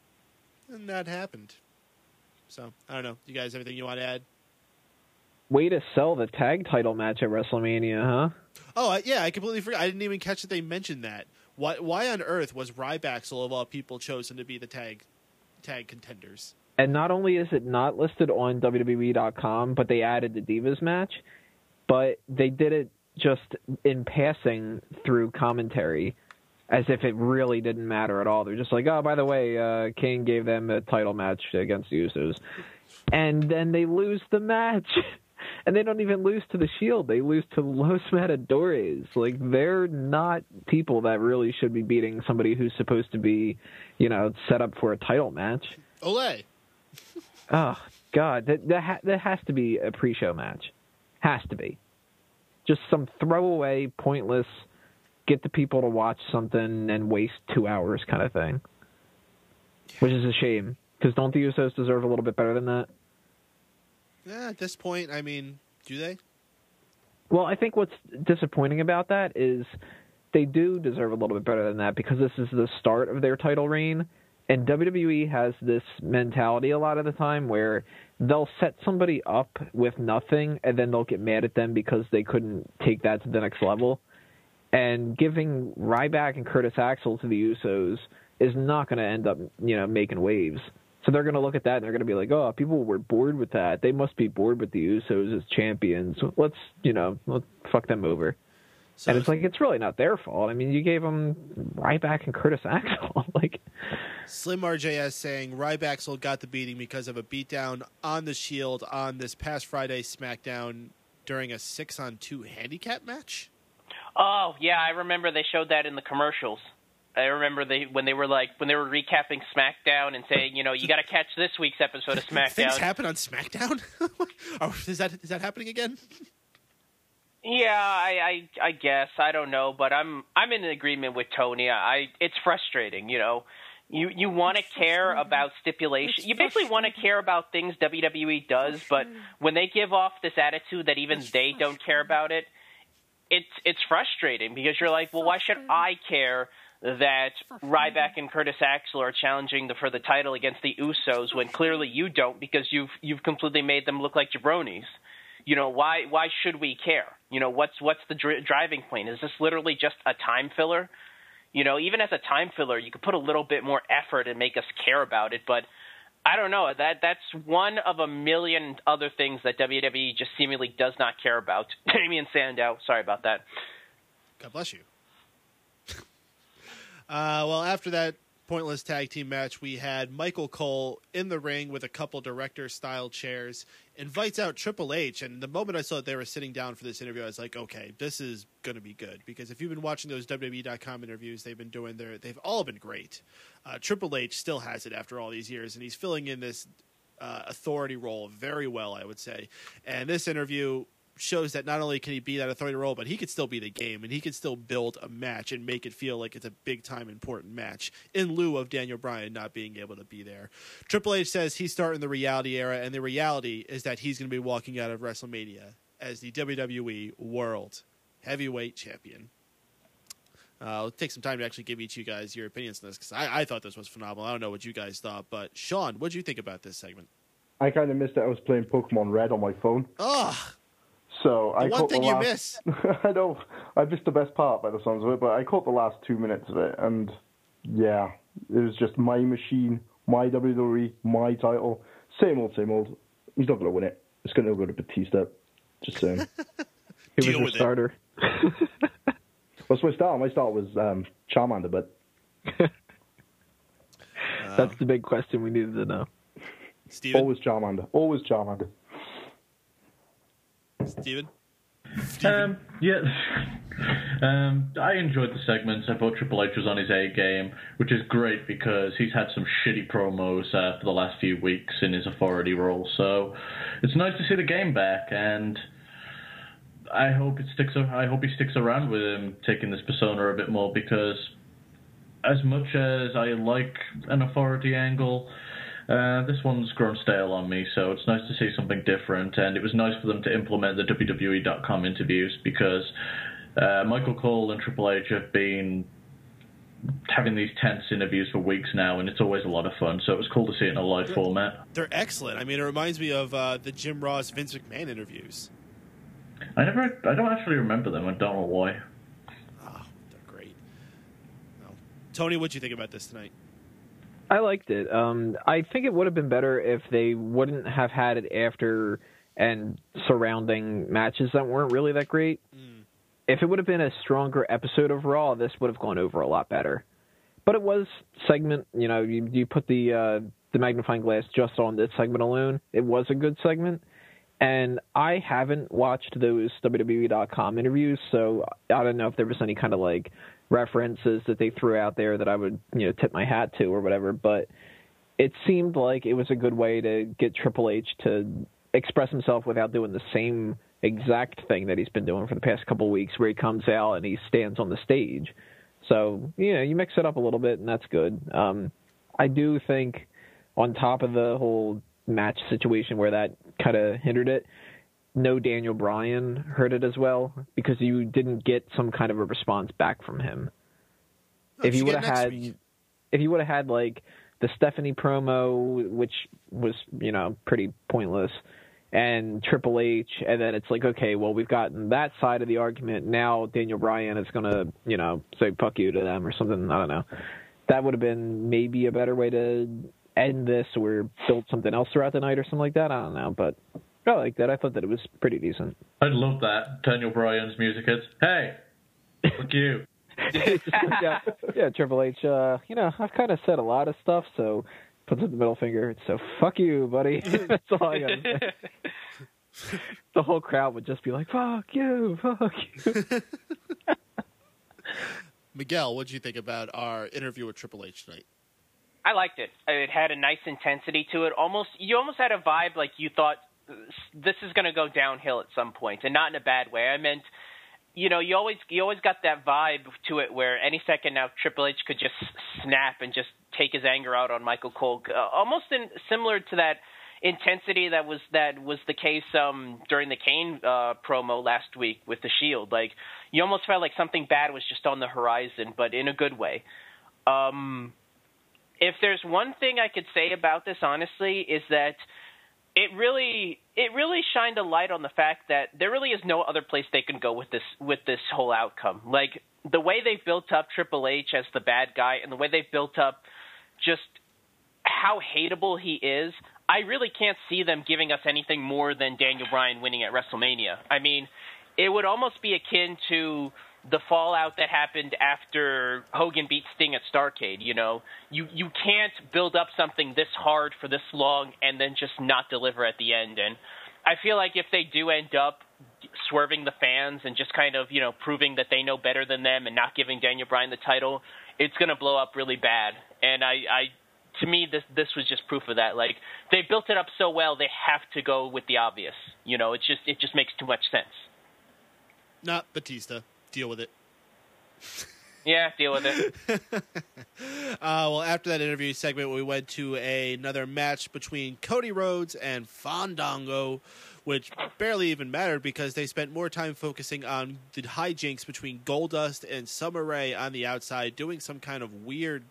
And that happened. So, I don't know. You guys have anything you want to add? Way to sell the tag title match at WrestleMania, huh? Oh, uh, yeah, I completely forgot. I didn't even catch that they mentioned that. Why, why on earth was Rybaxel, of all people, chosen to be the tag tag contenders? And not only is it not listed on W W E dot com, but they added the Divas match, but they did it just in passing through commentary, as if it really didn't matter at all. They're just like, oh, by the way, uh, Kane gave them a title match against the Usos. And then they lose the match. And they don't even lose to the Shield. They lose to Los Matadores. Like, they're not people that really should be beating somebody who's supposed to be, you know, set up for a title match. Ole. Oh, God. That, that, ha- that has to be a pre-show match. Has to be. Just some throwaway, pointless, get the people to watch something and waste two hours kind of thing. Which is a shame. Because don't the Usos deserve a little bit better than that? Yeah, at this point, I mean, do they? Well, I think what's disappointing about that is they do deserve a little bit better than that because this is the start of their title reign, and W W E has this mentality a lot of the time where they'll set somebody up with nothing, and then they'll get mad at them because they couldn't take that to the next level. And giving Ryback and Curtis Axel to the Usos is not going to end up, you know, making waves. So they're going to look at that and they're going to be like, oh, people were bored with that. They must be bored with the Usos as champions. Let's, you know, let's fuck them over. So and it's like, it's really not their fault. I mean, you gave them Ryback and Curtis Axel. Like, Slim R J S saying Rybaxel got the beating because of a beatdown on the Shield on this past Friday SmackDown during a six on two handicap match. Oh, yeah, I remember they showed that in the commercials. I remember they when they were like when they were recapping SmackDown and saying, you know, you got to catch this week's episode of SmackDown. Things happen on SmackDown? oh, is that is that happening again? Yeah, I, I I guess I don't know, but I'm I'm in agreement with Tony. I it's frustrating, you know. You you want to care about stipulation. You basically want to care about things W W E does, but when they give off this attitude that even they don't care about it, it's it's frustrating because you're like, well, why should I care that Ryback and Curtis Axel are challenging the, for the title against the Usos when clearly you don't because you've you've completely made them look like jabronis. You know, why why should we care? You know, what's what's the dri- driving point? Is this literally just a time filler? You know, even as a time filler, you could put a little bit more effort and make us care about it, but I don't know. That that's one of a million other things that W W E just seemingly does not care about. Damian Sandow, sorry about that. God bless you. Uh, well, after that pointless tag team match, we had Michael Cole in the ring with a couple director-style chairs, invites out Triple H, and the moment I saw that they were sitting down for this interview, I was like, okay, this is going to be good, because if you've been watching those W W E dot com interviews they've been doing, there, they've all been great. Uh, Triple H still has it after all these years, and he's filling in this uh, authority role very well, I would say. And this interview shows that not only can he be that authority role, but he could still be the game, and he could still build a match and make it feel like it's a big-time important match in lieu of Daniel Bryan not being able to be there. Triple H says he's starting the reality era, and the reality is that he's going to be walking out of WrestleMania as the W W E World Heavyweight Champion. Uh, I'll take some time to actually give each of you guys your opinions on this, because I, I thought this was phenomenal. I don't know what you guys thought, but Sean, what did you think about this segment? I kind of missed it. I was playing Pokemon Red on my phone. Ugh. So The I one caught thing the you last... miss. I know. I missed the best part by the sounds of it, but I caught the last two minutes of it, and yeah, it was just my machine, my W W E, my title. Same old, same old. He's not going to win it. It's going to go to Batista. Just saying. He was Deal your with it. starter. What's my start? My start was um, Charmander, but That's the big question we needed to know. Steven? always Charmander. Always Charmander. Steven? Um, yeah. Um, I enjoyed the segments. I thought Triple H was on his A game, which is great because he's had some shitty promos uh, for the last few weeks in his authority role. So it's nice to see the game back, and I hope it sticks. I hope he sticks around with him, taking this persona a bit more, because as much as I like an authority angle, Uh, this one's grown stale on me, so it's nice to see something different, and it was nice for them to implement the W W E dot com interviews, because uh, Michael Cole and Triple H have been having these tense interviews for weeks now, and it's always a lot of fun, so it was cool to see it in a live format. They're excellent. I mean, it reminds me of uh, the Jim Ross, Vince McMahon interviews. I never, I don't actually remember them, I don't know why. Oh, they're great. Well, Tony, what'd you think about this tonight? I liked it. Um, I think it would have been better if they wouldn't have had it after and surrounding matches that weren't really that great. Mm. If it would have been a stronger episode of Raw, this would have gone over a lot better. But it was segment, you know, you, you put the uh, the magnifying glass just on this segment alone. It was a good segment. And I haven't watched those W W E dot com interviews, so I don't know if there was any kind of like references that they threw out there that I would, you know, tip my hat to or whatever, but it seemed like it was a good way to get Triple H to express himself without doing the same exact thing that he's been doing for the past couple of weeks, where he comes out and he stands on the stage. So, you know, you mix it up a little bit, and that's good. Um, I do think on top of the whole match situation where that kind of hindered it, no Daniel Bryan hurt it as well, because you didn't get some kind of a response back from him. Oh, if you you would get have next had, week. if you would have had like the Stephanie promo, which was, you know, pretty pointless, and Triple H, and then it's like, okay, well, we've gotten that side of the argument. Now Daniel Bryan is gonna, you know, say fuck you to them or something. I don't know. That would have been maybe a better way to end this, or build something else throughout the night or something like that. I don't know, but I like that. I thought that it was pretty decent. I'd love that. Daniel Bryan's music hits. Hey, fuck you. yeah, yeah, Triple H. Uh, you know, I've kind of said a lot of stuff, so puts up the middle finger. So fuck you, buddy. That's all I got to say. The whole crowd would just be like, "Fuck you, fuck you." Miguel, what'd you think about our interview with Triple H tonight? I liked it. It had a nice intensity to it. Almost, you almost had a vibe like you thought this is going to go downhill at some point, and not in a bad way. I meant, you know, you always you always got that vibe to it where any second now Triple H could just snap and just take his anger out on Michael Cole, uh, almost in, similar to that intensity that was that was the case um, during the Kane uh, promo last week with the Shield. Like, you almost felt like something bad was just on the horizon, but in a good way. Um, if there's one thing I could say about this, honestly, is that it really it really shined a light on the fact that there really is no other place they can go with this with this whole outcome. Like, the way they built up Triple H as the bad guy, and the way they built up just how hateable he is, I really can't see them giving us anything more than Daniel Bryan winning at WrestleMania. I mean, it would almost be akin to the fallout that happened after Hogan beat Sting at Starrcade. You know, you you can't build up something this hard for this long and then just not deliver at the end. And I feel like if they do end up swerving the fans and just kind of, you know, proving that they know better than them and not giving Daniel Bryan the title, it's going to blow up really bad. And I, I to me, this this was just proof of that. Like, they built it up so well, they have to go with the obvious. You know, it's just it just makes too much sense. Not Batista. Deal with it. Yeah, deal with it. uh, well, after that interview segment, we went to a, another match between Cody Rhodes and Fandango, which barely even mattered because they spent more time focusing on the hijinks between Goldust and Summer Rae on the outside, doing some kind of weird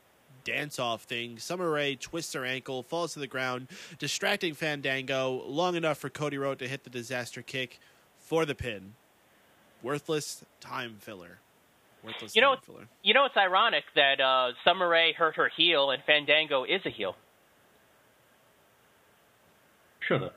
dance-off thing. Summer Rae twists her ankle, falls to the ground, distracting Fandango long enough for Cody Rhodes to hit the disaster kick for the pin. Worthless time filler. Worthless You know, time filler. you know, it's ironic that uh, Summer Rae hurt her heel and Fandango is a heel. Shut up.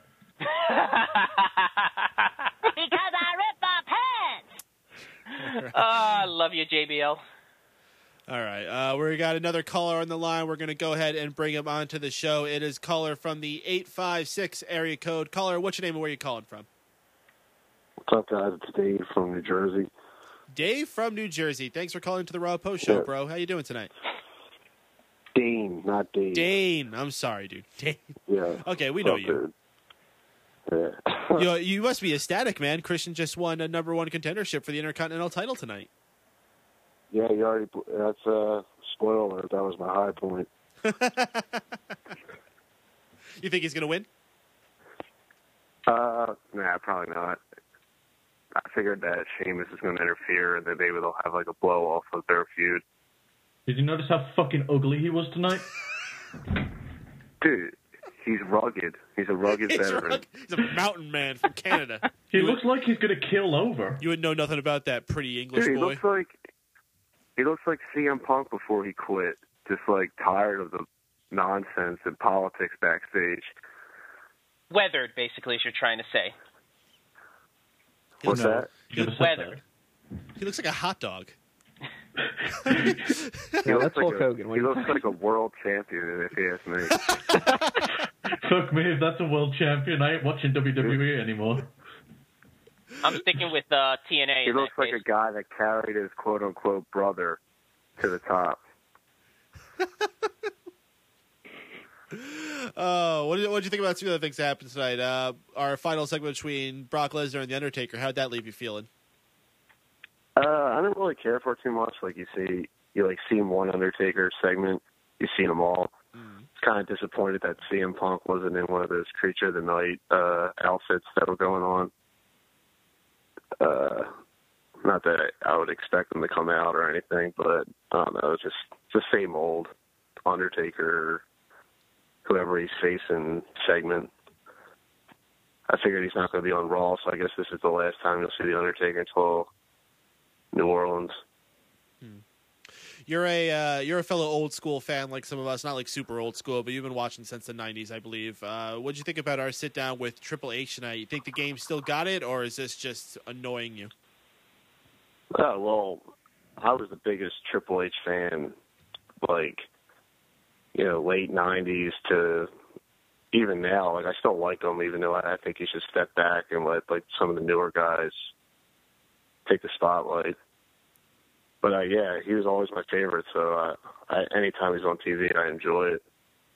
Because I rip my pants. Ah, I love you, J B L. All right, uh, we got another caller on the line. We're going to go ahead and bring him onto the show. It is caller from the eight five six area code. Caller, what's your name and where are you calling from? What's up, guys? It's Dave from New Jersey. Dave from New Jersey. Thanks for calling to the Raw Post Show, Yeah. bro. How you doing tonight? Dane, not Dave. Dane. I'm sorry, dude. Dane. Yeah. Okay, we know What's up, you. dude? Yeah. you. You must be ecstatic, man. Christian just won a number one contendership for the Intercontinental title tonight. Yeah, you already. That's a uh, spoiler alert. That was my high point. You think he's going to win? Uh, nah, probably not. I figured that Sheamus is going to interfere, and then maybe they'll have like a blow off of their feud. Did you notice how fucking ugly he was tonight? Dude, he's rugged. He's a rugged He's, veteran. rug- he's a mountain man from Canada. He you looks would, like he's gonna kill over. You would know nothing about that pretty English Dude, he boy. looks like he looks like C M Punk before he quit. Just like tired of the nonsense and politics backstage. Weathered, basically, as you're trying to say. He What's looks, that? Should have said Weathered. he looks like a hot dog. He Yeah, looks that's like Hulk a, Hogan. What He do you looks like a world champion, if you ask me. that. Fuck me, if that's a world champion, I ain't watching W W E anymore. I'm sticking with uh, T N A. He in looks that like case. a guy that carried his quote-unquote brother to the top. Oh, what did what did you think about some of the things that happened tonight? Uh, our final segment between Brock Lesnar and The Undertaker. How'd that leave you feeling? Uh, I didn't really care for it too much. Like you see, you like see one Undertaker segment, you see them all. Mm. Kind of disappointed that C M Punk wasn't in one of those Creature of the Night uh, outfits that were going on. Uh, not that I would expect them to come out or anything, but I don't know, it's just it's the same old Undertaker, whoever he's facing segment. I figured he's not going to be on Raw, so I guess this is the last time you'll see the Undertaker until New Orleans. You're a uh, you're a fellow old school fan like some of us, not like super old school, but you've been watching since the nineties, I believe. Uh, what did you think about our sit down with Triple H tonight? You think the game still got it, or is this just annoying you? Oh, well, I was the biggest Triple H fan, like, you know, late nineties to even now. Like, I still like him, even though I think he should step back and let, like, some of the newer guys take the spotlight. But, uh, yeah, he was always my favorite, so uh, I, anytime he's on T V, I enjoy it.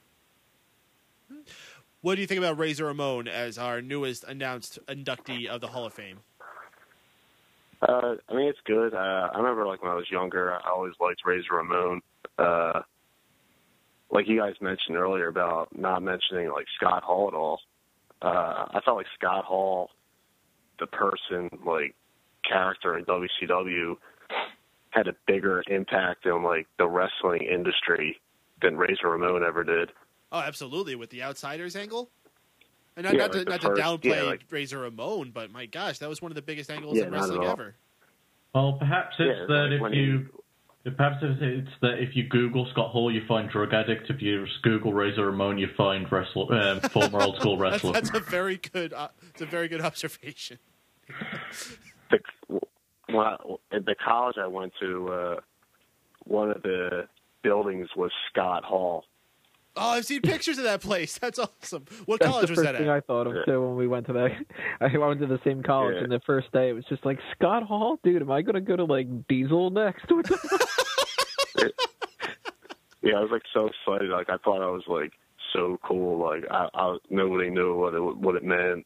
What do you think about Razor Ramon as our newest announced inductee of the Hall of Fame? Uh, I mean, it's good. Uh, I remember, like, when I was younger, I always liked Razor Ramon. Uh, like you guys mentioned earlier about not mentioning, like, Scott Hall at all. Uh, I felt like Scott Hall, the person, like, character in W C W, had a bigger impact on, like, the wrestling industry than Razor Ramon ever did. Oh, absolutely, with the Outsiders angle. And not, Yeah, not, to, like the not first- to downplay yeah, like- Razor Ramon, but my gosh, that was one of the biggest angles Yeah, in not at wrestling all. ever. Well, perhaps it's Yeah, that like if when you, perhaps it's that if you Google Scott Hall, you find drug addict. If you Google Razor Ramon, you find wrestler, um, former old school That's, wrestler. that's a very good. Uh, it's a very good observation. The, when I, at the college I went to, uh, one of the buildings was Scott Hall. Oh, I've seen pictures of that place. That's awesome. What That's college the was first that thing at? I thought of Yeah. too when we went to that. I went to the same college, Yeah. and the first day it was just like Scott Hall, dude. Am I gonna go to like Diesel next? What the- Yeah, I was like so excited. Like I thought I was like so cool. Like I, I nobody knew what it what it meant.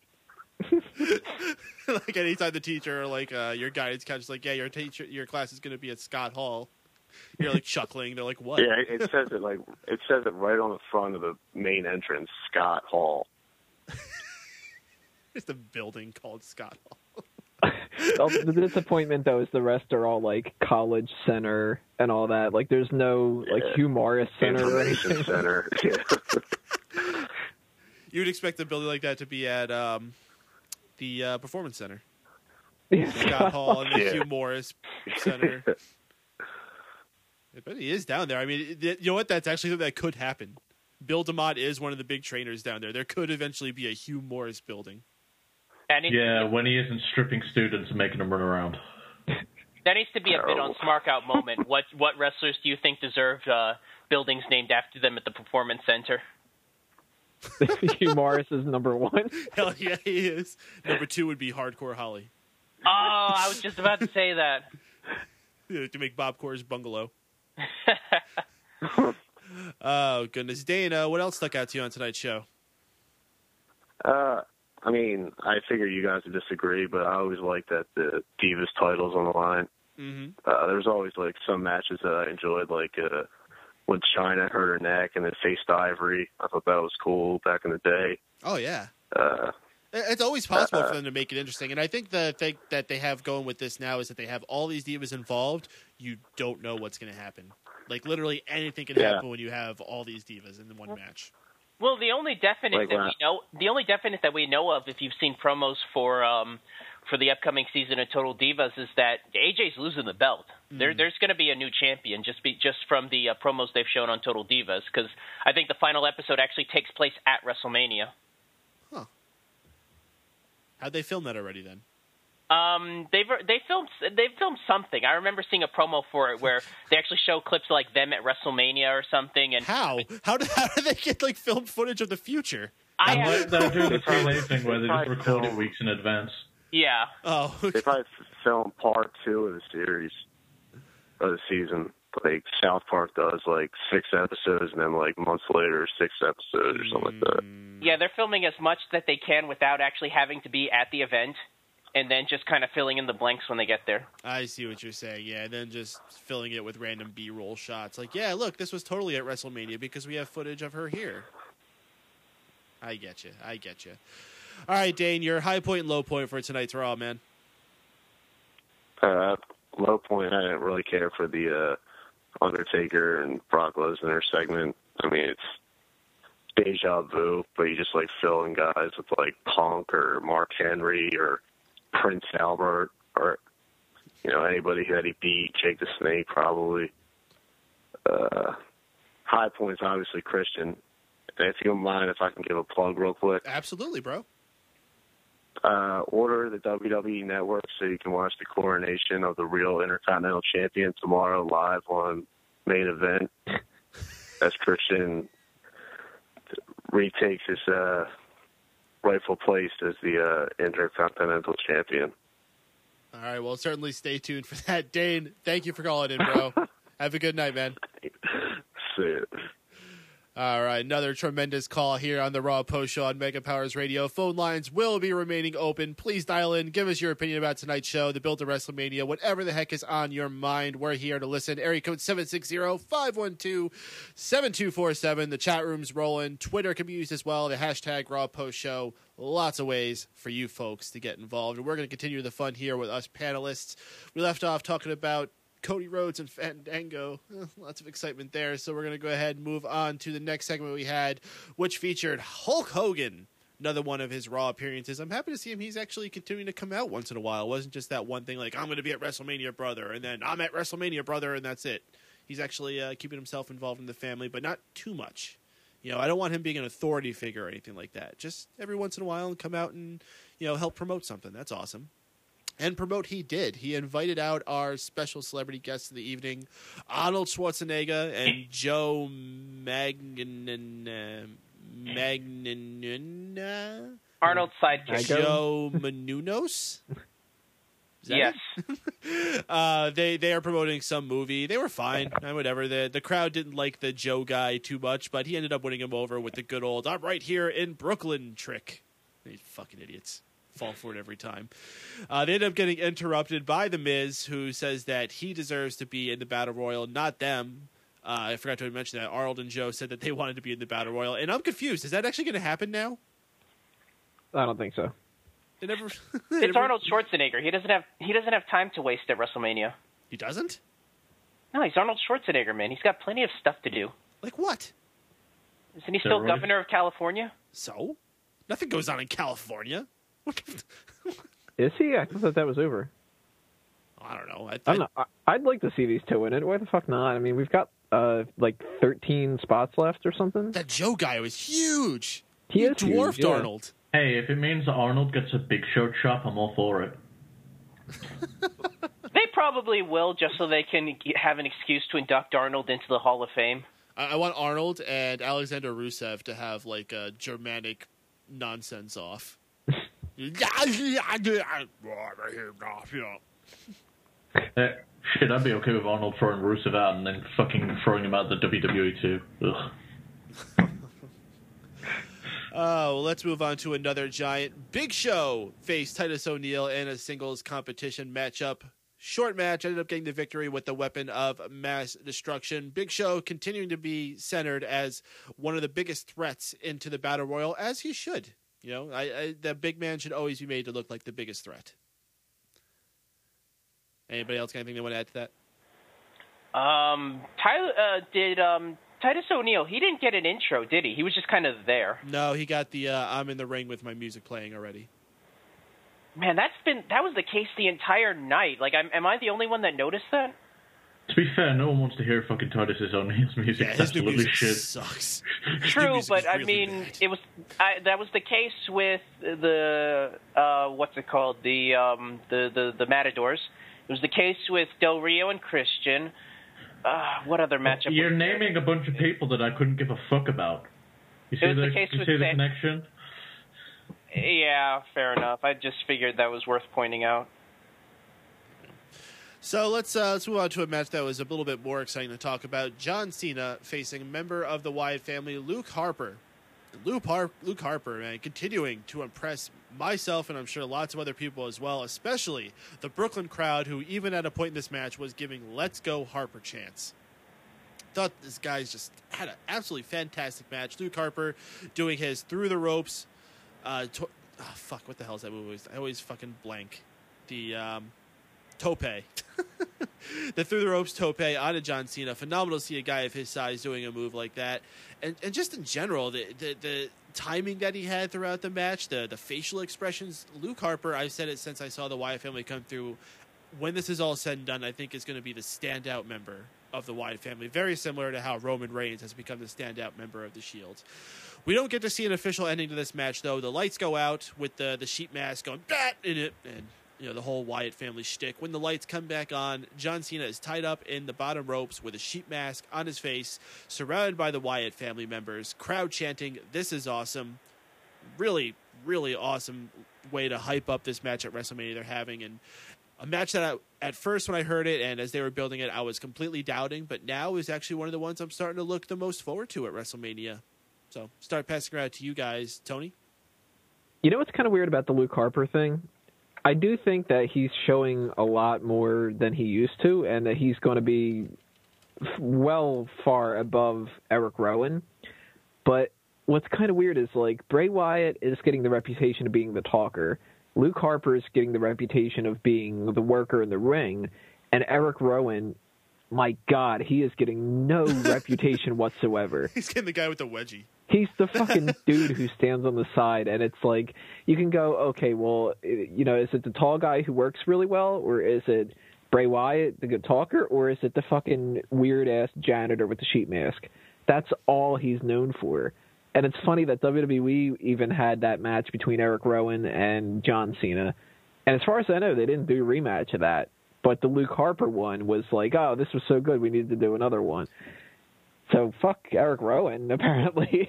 Like anytime the teacher or like uh, your guidance counselor's like, yeah, your teacher, your class is going to be at Scott Hall. You're like chuckling. They're like, what? Yeah, it, it says it like it says it right on the front of the main entrance, Scott Hall. It's a building called Scott Hall. Well, the disappointment though is the rest are all like College Center and all that. Like, there's no like Hugh Morris Center or Information anything. Center. You would expect a building like that to be at um, the uh, Performance Center. Yeah. Scott Hall and the Yeah. Hugh Morris Center. I bet he is down there. I mean, it- you know what? That's actually something that could happen. Bill DeMott is one of the big trainers down there. There could eventually be a Hugh Morris building. That needs, Yeah, when he isn't stripping students and making them run around. that needs to be a bit on Smark Out moment. What what wrestlers do you think deserve uh, buildings named after them at the Performance Center? Hugh Morris is number one. Hell yeah, he is. Number two would be Hardcore Holly. Oh, I was just about to say that. To make Bob Core's bungalow. Oh, goodness. Dana, what else stuck out to you on tonight's show? Uh, I mean, I figure you guys would disagree, but I always like that the Divas titles on the line. Mm-hmm. Uh, there's always like some matches that I enjoyed, like uh, when Chyna hurt her neck and then faced Ivory. I thought that was cool back in the day. Oh, yeah. Uh, It's always possible Uh, for them to make it interesting. And I think the thing that they have going with this now is that they have all these divas involved. You don't know what's going to happen. Like, literally anything can Yeah. happen when you have all these divas in one match. Well, the only definite Like that what? we know, the only definite that we know of, if you've seen promos for um, for the upcoming season of Total Divas, is that A J's losing the belt. Mm. There, there's going to be a new champion just be, just from the uh, promos they've shown on Total Divas, because I think the final episode actually takes place at WrestleMania. How'd they film that already then? Um, they've they filmed they filmed something. I remember seeing a promo for it where they actually show clips like them at WrestleMania or something. And How? How did, how did they get, like, filmed footage of the future? I Unless they're doing the probably- T V thing where they they just probably record it film- weeks in advance. yeah. Oh, they probably filmed part two of the series of the season. Like South Park does, like six episodes, and then like months later, six episodes or something like that. Yeah, they're filming as much that they can without actually having to be at the event, and then just kind of filling in the blanks when they get there. I see what you're saying. Yeah, and then just filling it with random B-roll shots. Like, yeah, look, this was totally at WrestleMania because we have footage of her here. I get you. I get you. All right, Dane, your high point and low point for tonight's Raw, man. Uh, low point, I didn't really care for the uh, Undertaker and Brock Lesnar segment. I mean, it's deja vu, but you just like filling guys with like Punk or Mark Henry or Prince Albert or, you know, anybody that he beat, Jake the Snake probably. Uh, high points, obviously, Christian. And if you don't mind, if I can give a plug real quick. Absolutely, bro. Uh, order the W W E Network so you can watch the coronation of the real Intercontinental Champion tomorrow live on Main Event as Christian retakes his uh, rightful place as the uh, Intercontinental Champion. All right, well, certainly stay tuned for that. Dane, thank you for calling in, bro. Have a good night, man. See it. All right, another tremendous call here on the Raw Post Show on Mega Powers Radio. Phone lines will be remaining open. Please dial in. Give us your opinion about tonight's show, the build to WrestleMania, whatever the heck is on your mind. We're here to listen. Area code seven six zero, five one two, seven two four seven. The chat room's rolling. Twitter can be used as well. The hashtag Raw Post Show. Lots of ways for you folks to get involved. And we're going to continue the fun here with us panelists. We left off talking about Cody Rhodes and Fandango. Eh, lots of excitement there. So we're going to go ahead and move on to the next segment we had, which featured Hulk Hogan, another one of his Raw appearances. I'm happy to see him. He's actually continuing to come out once in a while. It wasn't just that one thing like, I'm going to be at WrestleMania, brother, and then I'm at WrestleMania, brother, and that's it. He's actually uh, keeping himself involved in the family, but not too much. You know, I don't want him being an authority figure or anything like that. Just every once in a while and come out and, you know, help promote something. That's awesome. And promote he did. He invited out our special celebrity guests of the evening, Arnold Schwarzenegger and Joe Magnin... Uh, Magnin... Arnold's sidekick. Joe Menounos? Yes. uh, they they are promoting some movie. They were fine. Uh, whatever. The the crowd didn't like the Joe guy too much, but he ended up winning him over with the good old "I'm right here in Brooklyn" trick. These fucking idiots fall for it every time. Uh, they ended up getting interrupted by The Miz, who says that he deserves to be in the Battle Royal, not them. Uh, I forgot to mention that Arnold and Joe said that they wanted to be in the Battle Royal, and I'm confused. Is that actually going to happen now? I don't think so. They never. they It's never... Arnold Schwarzenegger. He doesn't have he doesn't have time to waste at WrestleMania. He doesn't? No, he's Arnold Schwarzenegger, man. He's got plenty of stuff to do. Like what? Isn't he still Steroids? governor of California? So? Nothing goes on in California. What? Is he? I thought that was over. I don't know. I, I don't know. I, I'd like to see these two in it. Why the fuck not? I mean, we've got uh like thirteen spots left or something. That Joe guy was huge. He, he is dwarfed huge, yeah. Arnold. Hey, if it means that Arnold gets a Big Show chop, I'm all for it. They probably will, just so they can have an excuse to induct Arnold into the Hall of Fame. I, I want Arnold and Alexander Rusev to have like a Germanic nonsense off. Uh, shit, I'd be okay with Arnold throwing Rusev out and then fucking throwing him out the W W E too. Ugh. Oh, well, let's move on to another giant. Big Show faced Titus O'Neil in a singles competition matchup. Short match, ended up getting the victory with the weapon of mass destruction. Big Show continuing to be centered as one of the biggest threats into the Battle Royal, as he should. You know, I, I, the big man should always be made to look like the biggest threat. Anybody else got anything they want to add to that? Um, Tyler uh, did um, Titus O'Neil. He didn't get an intro, did he? He was just kind of there. No, he got the uh, I'm in the ring with my music playing already. Man, that's been that was the case the entire night. Like, I'm, am I the only one that noticed that? To be fair, no one wants to hear fucking Titus O'Neil's music. Yeah, It's his new absolutely music shit. sucks. His new True, music but is I really mean, bad. it was I, that was the case with the uh, what's it called the um, the the the Matadors. It was the case with Del Rio and Christian. Uh, what other matchup? You're was there? naming a bunch of people that I couldn't give a fuck about. You see It was the, the case you with see the Sa- connection? Yeah, fair enough. I just figured that was worth pointing out. So let's uh, let's move on to a match that was a little bit more exciting to talk about. John Cena facing a member of the Wyatt family, Luke Harper. Luke, Har- Luke Harper, man, continuing to impress myself and I'm sure lots of other people as well, especially the Brooklyn crowd, who even at a point in this match was giving "Let's Go Harper" chants. Thought this guy's just had an absolutely fantastic match. Luke Harper doing his through the ropes. Uh, to- oh, fuck, what the hell is that movie? I always fucking blank. The um, tope. The through the ropes tope onto John Cena. Phenomenal to see a guy of his size doing a move like that. And and just in general, the the, the timing that he had throughout the match, the, the facial expressions. Luke Harper, I've said it since I saw the Wyatt family come through. When this is all said and done, I think is going to be the standout member of the Wyatt family. Very similar to how Roman Reigns has become the standout member of the Shield. We don't get to see an official ending to this match, though. The lights go out with the, the sheet mask going bat in it, and you know the whole Wyatt family shtick. When the lights come back on, John Cena is tied up in the bottom ropes with a sheet mask on his face, surrounded by the Wyatt family members, crowd chanting, "This is awesome." Really, really awesome way to hype up this match at WrestleMania they're having, and a match that I, at first when I heard it and as they were building it, I was completely doubting, but now is actually one of the ones I'm starting to look the most forward to at WrestleMania. So, start passing around to you guys. Tony? You know what's kind of weird about the Luke Harper thing? I do think that he's showing a lot more than he used to, and that he's going to be well far above Eric Rowan. But what's kind of weird is, like, Bray Wyatt is getting the reputation of being the talker. Luke Harper is getting the reputation of being the worker in the ring. And Eric Rowan, my God, he is getting no reputation whatsoever. He's getting the guy with the wedgie. He's the fucking dude who stands on the side, and it's like, you can go, okay, well, you know, is it the tall guy who works really well, or is it Bray Wyatt, the good talker, or is it the fucking weird-ass janitor with the sheet mask? That's all he's known for. And it's funny that W W E even had that match between Eric Rowan and John Cena. And as far as I know, they didn't do a rematch of that. But the Luke Harper one was like, oh, this was so good, we needed to do another one. So fuck Eric Rowan, apparently.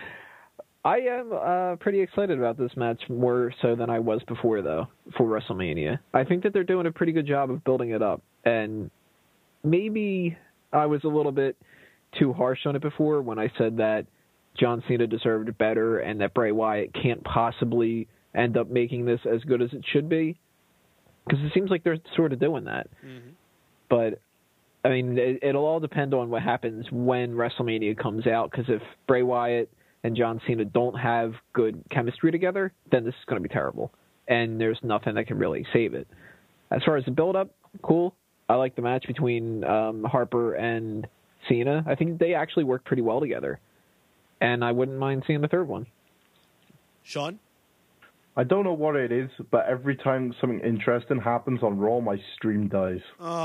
I am uh, pretty excited about this match, more so than I was before, though, for WrestleMania. I think that they're doing a pretty good job of building it up. And maybe I was a little bit too harsh on it before when I said that John Cena deserved better and that Bray Wyatt can't possibly end up making this as good as it should be. Because it seems like they're sort of doing that. Mm-hmm. But, I mean, it, it'll all depend on what happens when WrestleMania comes out. Because if Bray Wyatt and John Cena don't have good chemistry together, then this is going to be terrible. and there's nothing that can really save it. As far as the build-up, cool. I like the match between um, Harper and Cena. I think they actually work pretty well together, and I wouldn't mind seeing the third one. Sean? I don't know what it is, but every time something interesting happens on Raw, my stream dies.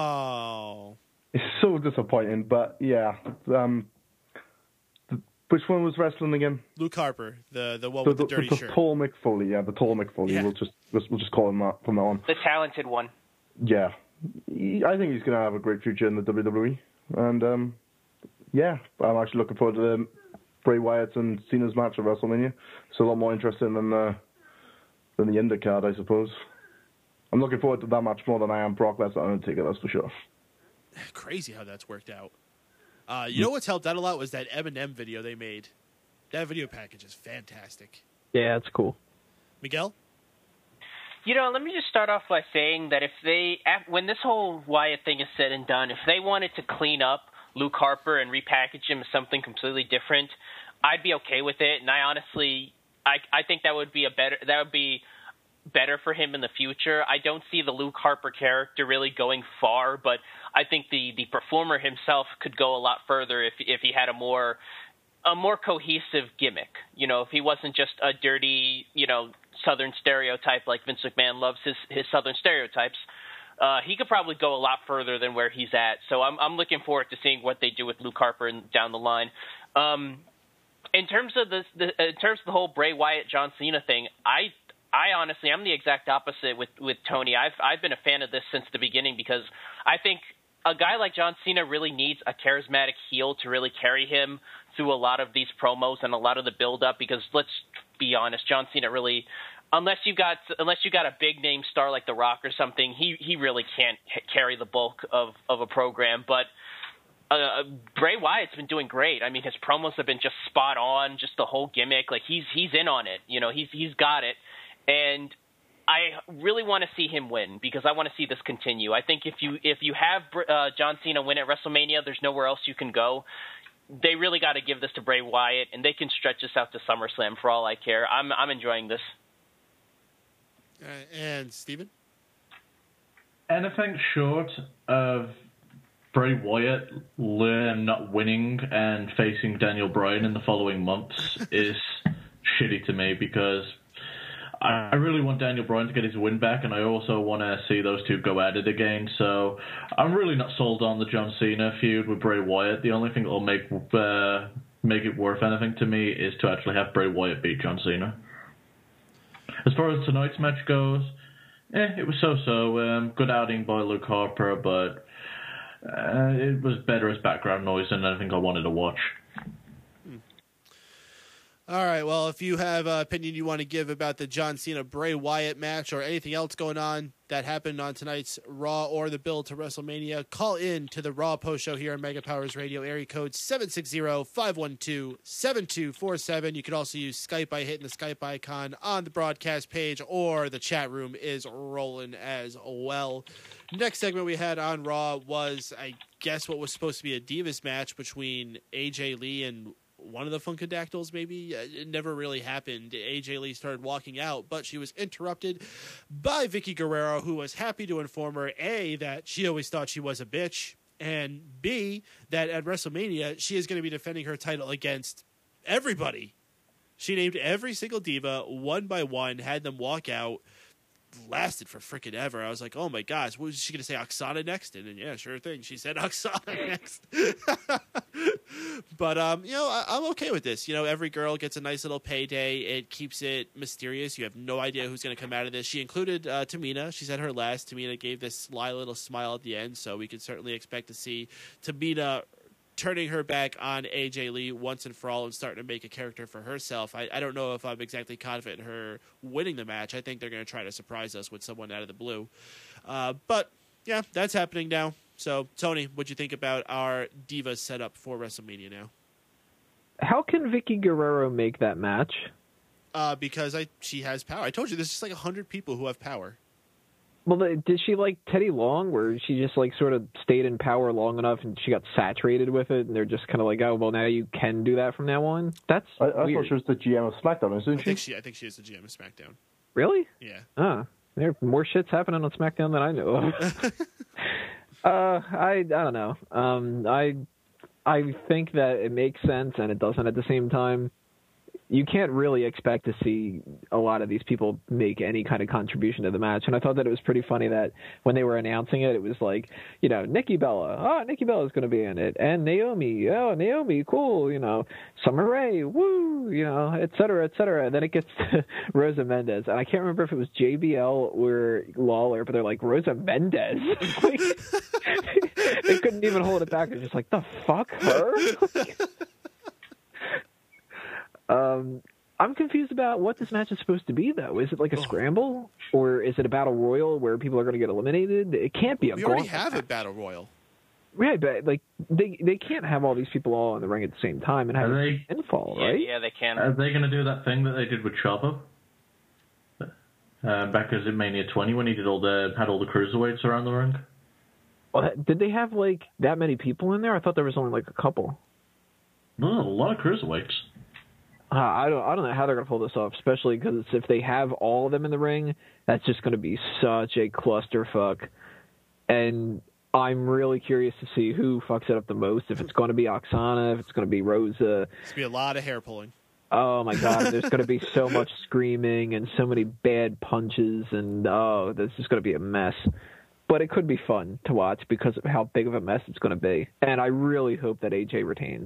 Oh. It's so disappointing, but yeah. Um, the, which one was wrestling again? Luke Harper, the the one The, with the, the, dirty the shirt. tall Mick Foley, yeah, the tall Mick Foley. Yeah. We'll just we'll, we'll just call him that from now on. The talented one. Yeah, He- I think he's going to have a great future in the W W E, and um, yeah, I'm actually looking forward to the Bray Wyatt and Cena's match at WrestleMania. It's a lot more interesting than uh, than the undercard, I suppose. I'm looking forward to that match more than I am Brock Lesnar and Undertaker, that's for sure. Crazy how that's worked out. Uh, you know what's helped out a lot was that Eminem video they made. That video package is fantastic. Yeah, it's cool. Miguel? You know, let me just start off by saying that if they, when this whole Wyatt thing is said and done, if they wanted to clean up Luke Harper and repackage him as something completely different, I'd be okay with it. And I honestly, I I think that would be a better, that would be better for him in the future. I don't see the Luke Harper character really going far, but I think the the performer himself could go a lot further if if he had a more a more cohesive gimmick. You know, if he wasn't just a dirty, you know, Southern stereotype like Vince McMahon loves his his Southern stereotypes. Uh, he could probably go a lot further than where he's at. So I'm I'm looking forward to seeing what they do with Luke Harper in, down the line. Um, in terms of the, the in terms of the whole Bray Wyatt John Cena thing, I I honestly I'm the exact opposite with, with Tony. I've I've been a fan of this since the beginning because I think a guy like John Cena really needs a charismatic heel to really carry him through a lot of these promos and a lot of the build up. Because let's be honest, John Cena really, unless you got unless you got a big name star like The Rock or something, he he really can't carry the bulk of of a program. But uh, Bray Wyatt's been doing great. I mean, his promos have been just spot on, just the whole gimmick. Like he's he's in on it. You know, he's he's got it, and I really want to see him win because I want to see this continue. I think if you if you have uh, John Cena win at WrestleMania, there's nowhere else you can go. They really got to give this to Bray Wyatt, and they can stretch this out to SummerSlam for all I care. I'm I'm enjoying this. Uh, and Steven? Anything short of Bray Wyatt learn not winning and facing Daniel Bryan in the following months is shitty to me because I really want Daniel Bryan to get his win back, and I also want to see those two go at it again. So I'm really not sold on the John Cena feud with Bray Wyatt. The only thing that will make uh, make it worth anything to me is to actually have Bray Wyatt beat John Cena. As far as tonight's match goes, eh, it was so-so. Um, good outing by Luke Harper, but uh, it was better as background noise than anything I wanted to watch. All right, well, if you have an opinion you want to give about the John Cena-Bray Wyatt match or anything else going on that happened on tonight's Raw or the build to WrestleMania, call in to the Raw Post Show here on Mega Powers Radio, area code seven six zero, five one two, seven two four seven. You can also use Skype by hitting the Skype icon on the broadcast page, or the chat room is rolling as well. Next segment we had on Raw was, I guess, what was supposed to be a Divas match between A J Lee and one of the Funkadactyls, maybe. It never really happened. A J Lee started walking out, but she was interrupted by Vicky Guerrero, who was happy to inform her, A, that she always thought she was a bitch, and B, that at WrestleMania, she is going to be defending her title against everybody. She named every single diva one by one, had them walk out, lasted for frickin' ever. I was like, oh my gosh, what was she going to say, Oksana next? And then, yeah, sure thing. She said Oksana next. But, um, you know, I, I'm okay with this. You know, every girl gets a nice little payday. It keeps it mysterious. You have no idea who's going to come out of this. She included uh, Tamina. She said her last. Tamina gave this sly little smile at the end, so we could certainly expect to see Tamina turning her back on A J Lee once and for all and starting to make a character for herself. I, I don't know if I'm exactly confident in her winning the match. I think they're going to try to surprise us with someone out of the blue. Uh, but, yeah, that's happening now. So, Tony, what'd you think about our Divas setup for WrestleMania now? How can Vicky Guerrero make that match? Uh, because I she has power. I told you, there's just like one hundred people who have power. Well, did she like Teddy Long, where she just like sort of stayed in power long enough and she got saturated with it, and they're just kind of like, oh, well, now you can do that from now on? That's I, I weird. thought she was the G M of SmackDown, isn't I she? think she, I think she is the G M of SmackDown. Really? Yeah. Ah, there are more shits happening on SmackDown than I know of. uh, I I don't know. Um, I I think that it makes sense and it doesn't at the same time. You can't really expect to see a lot of these people make any kind of contribution to the match. And I thought that it was pretty funny that when they were announcing it, it was like, you know, Nikki Bella, oh, Nikki Bella's going to be in it. And Naomi, oh, Naomi, cool, you know, Summer Rae, woo, you know, et cetera, et cetera. And then it gets to Rosa Mendez. And I can't remember if it was J B L or Lawler, but they're like, Rosa Mendez? Like, they couldn't even hold it back. They're just like, the fuck, her? Um, I'm confused about what this match is supposed to be, though. Is it like a scramble, or is it a battle royal where people are going to get eliminated? It can't be a. We already have a battle royal. Right, but like they they can't have all these people all in the ring at the same time and have Are a they- pinfall, Yeah, right? yeah, they can. Are they going to do that thing that they did with Ciampa? Uh, back as in Mania twenty when he did all the had all the cruiserweights around the ring. Well, that- did they have like that many people in there? I thought there was only like a couple. No, a lot of cruiserweights. Uh, I don't I don't know how they're going to pull this off, especially because if they have all of them in the ring, that's just going to be such a clusterfuck. And I'm really curious to see who fucks it up the most. If it's going to be Oksana, if it's going to be Rosa. There's going to be a lot of hair pulling. Oh my God, there's going to be so much screaming and so many bad punches, and oh, this is going to be a mess. But it could be fun to watch because of how big of a mess it's going to be. And I really hope that A J retains.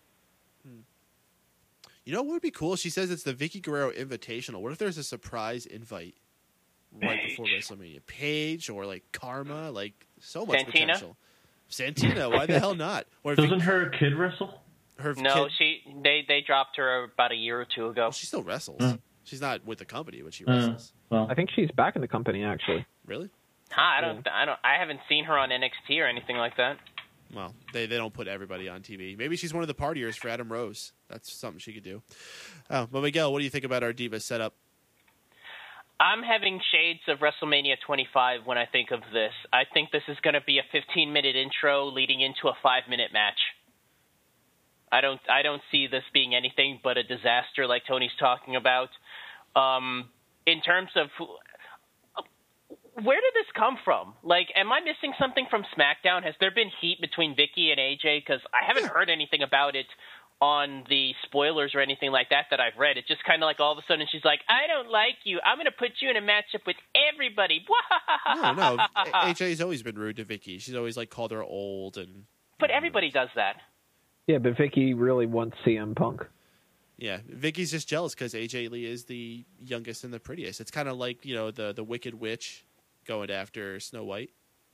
You know what would be cool? She says it's the Vicky Guerrero Invitational. What if there's a surprise invite right before WrestleMania? Paige or like Karma, like so much Santina? potential. Santina, why the hell not? Or Doesn't Vic- her kid wrestle? her No, kid, she they they dropped her about a year or two ago. well, she still wrestles. Mm. She's not with the company, but she Uh, wrestles. well, I think she's back in the company, actually. Really? Huh, I don't I don't I haven't seen her on N X T or anything like that. Well, they, they don't put everybody on T V. Maybe she's one of the partiers for Adam Rose. That's something she could do. Oh, but Miguel, what do you think about our Divas setup? I'm having shades of WrestleMania twenty-five when I think of this. I think this is going to be a fifteen-minute intro leading into a five-minute match. I don't I don't see this being anything but a disaster like Tony's talking about. Um, in terms of who, where did this come from? Like, am I missing something from SmackDown? Has there been heat between Vicky and A J? Because I haven't heard anything about it on the spoilers or anything like that that I've read. It's just kind of like all of a sudden she's like, I don't like you. I'm going to put you in a matchup with everybody. No, no. A- AJ's always been rude to Vicky. She's always like called her old and. But everybody does that. Yeah, but Vicky really wants C M Punk. Yeah, Vicky's just jealous because A J Lee is the youngest and the prettiest. It's kind of like, you know, the the Wicked Witch going after Snow White.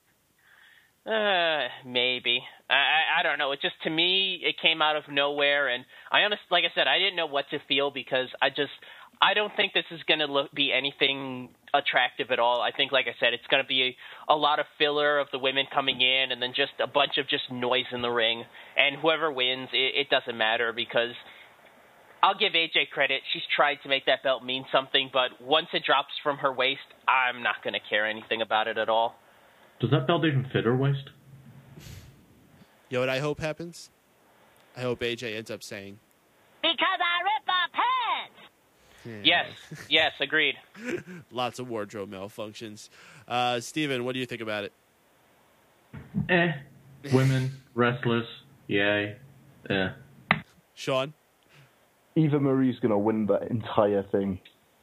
Uh, maybe. I, I I don't know. It just, to me, it came out of nowhere, and I honestly, like I said, I didn't know what to feel because I just, I don't think this is going to look be anything attractive at all. I think, like I said, it's going to be a, a lot of filler of the women coming in, and then just a bunch of just noise in the ring. And whoever wins, it, it doesn't matter because I'll give A J credit. She's tried to make that belt mean something, but once it drops from her waist, I'm not going to care anything about it at all. does that belt even fit her waist? You know what I hope happens? I hope A J ends up saying, Because I rip our pants! Yes, yes, agreed. lots of wardrobe malfunctions. Uh, Steven, what do you think about it? Eh. Women, wrestlers, yay. Eh. Sean? Eva Marie's going to win that entire thing.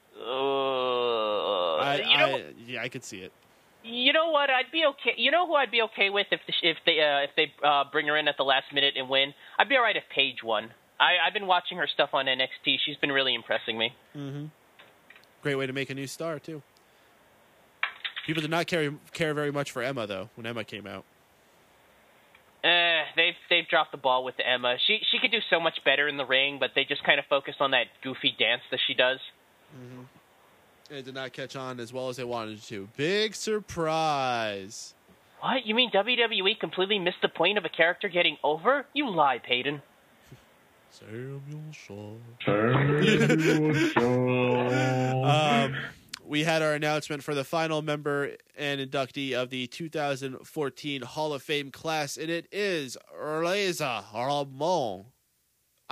Uh, I, you know, I, yeah, I could see it. you know what? I'd be okay. You know who I'd be okay with if the, if they uh, if they uh, bring her in at the last minute and win. I'd be all right if Paige won. I, I've been watching her stuff on N X T. She's been really impressing me. Mm-hmm. Great way to make a new star, too. People did not care, care very much for Emma, though, when Emma came out. Eh, they've they've dropped the ball with Emma. She she could do so much better in the ring, but they just kind of focus on that goofy dance that she does. Mm-hmm. It did not catch on as well as they wanted it to. Big surprise. What? You mean W W E completely missed the point of a character getting over? You lie, Peyton. Samuel Shaw. Samuel Shaw. Um, we had our announcement for the final member and inductee of the two thousand fourteen Hall of Fame class, and it is Reza Ramon.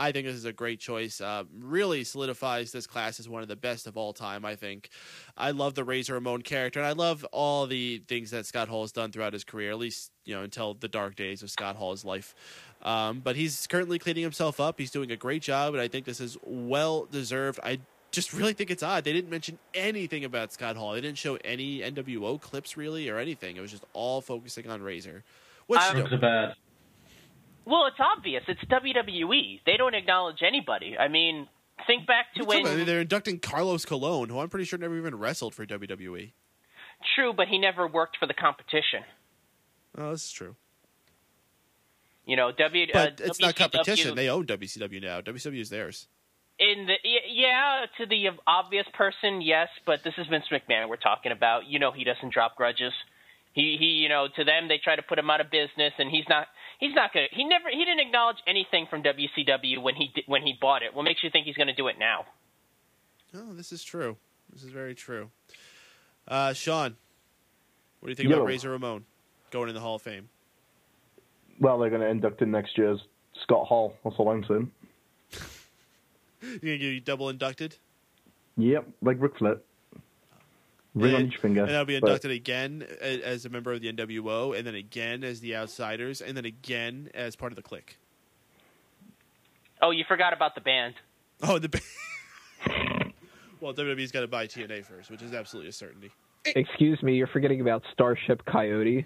I think this is a great choice. Uh, really solidifies this class as one of the best of all time, I think. I love the Razor Ramon character, and I love all the things that Scott Hall has done throughout his career, at least, you know, until the dark days of Scott Hall's life. Um, but he's currently cleaning himself up. He's doing a great job, and I think this is well-deserved. I just really think it's odd. They didn't mention anything about Scott Hall. They didn't show any N W O clips, really, or anything. It was just all focusing on Razor. Which, um, looks bad. Well, it's obvious. It's W W E. They don't acknowledge anybody. I mean, think back to when... I mean, they're inducting Carlos Colon, who I'm pretty sure never even wrestled for W W E. True, but he never worked for the competition. Oh, this is true. You know, W. But uh, it's W C W, not competition. They own W C W now. W C W is theirs. In the yeah, to the obvious person, yes, but this is Vince McMahon we're talking about. You know, he doesn't drop grudges. He he, you know, to them they try to put him out of business, and he's not. He's not gonna. He never. He didn't acknowledge anything from W C W when he when he bought it. What makes you think he's going to do it now? Oh, this is true. This is very true. Uh, Sean, what do you think Yo. about Razor Ramon going in the Hall of Fame? Well, they're going to induct in next year's Scott Hall. That's all I'm saying. You gonna get double inducted? Yep, like Ric Flair. Ring and, on each finger. And that'll be but- inducted again a- as a member of the N W O, and then again as the Outsiders, and then again as part of the Clique. Oh, you forgot about the band. Oh, the band. Well, W W E's got to buy T N A first, which is absolutely a certainty. Excuse me, you're forgetting about Starship Coyote.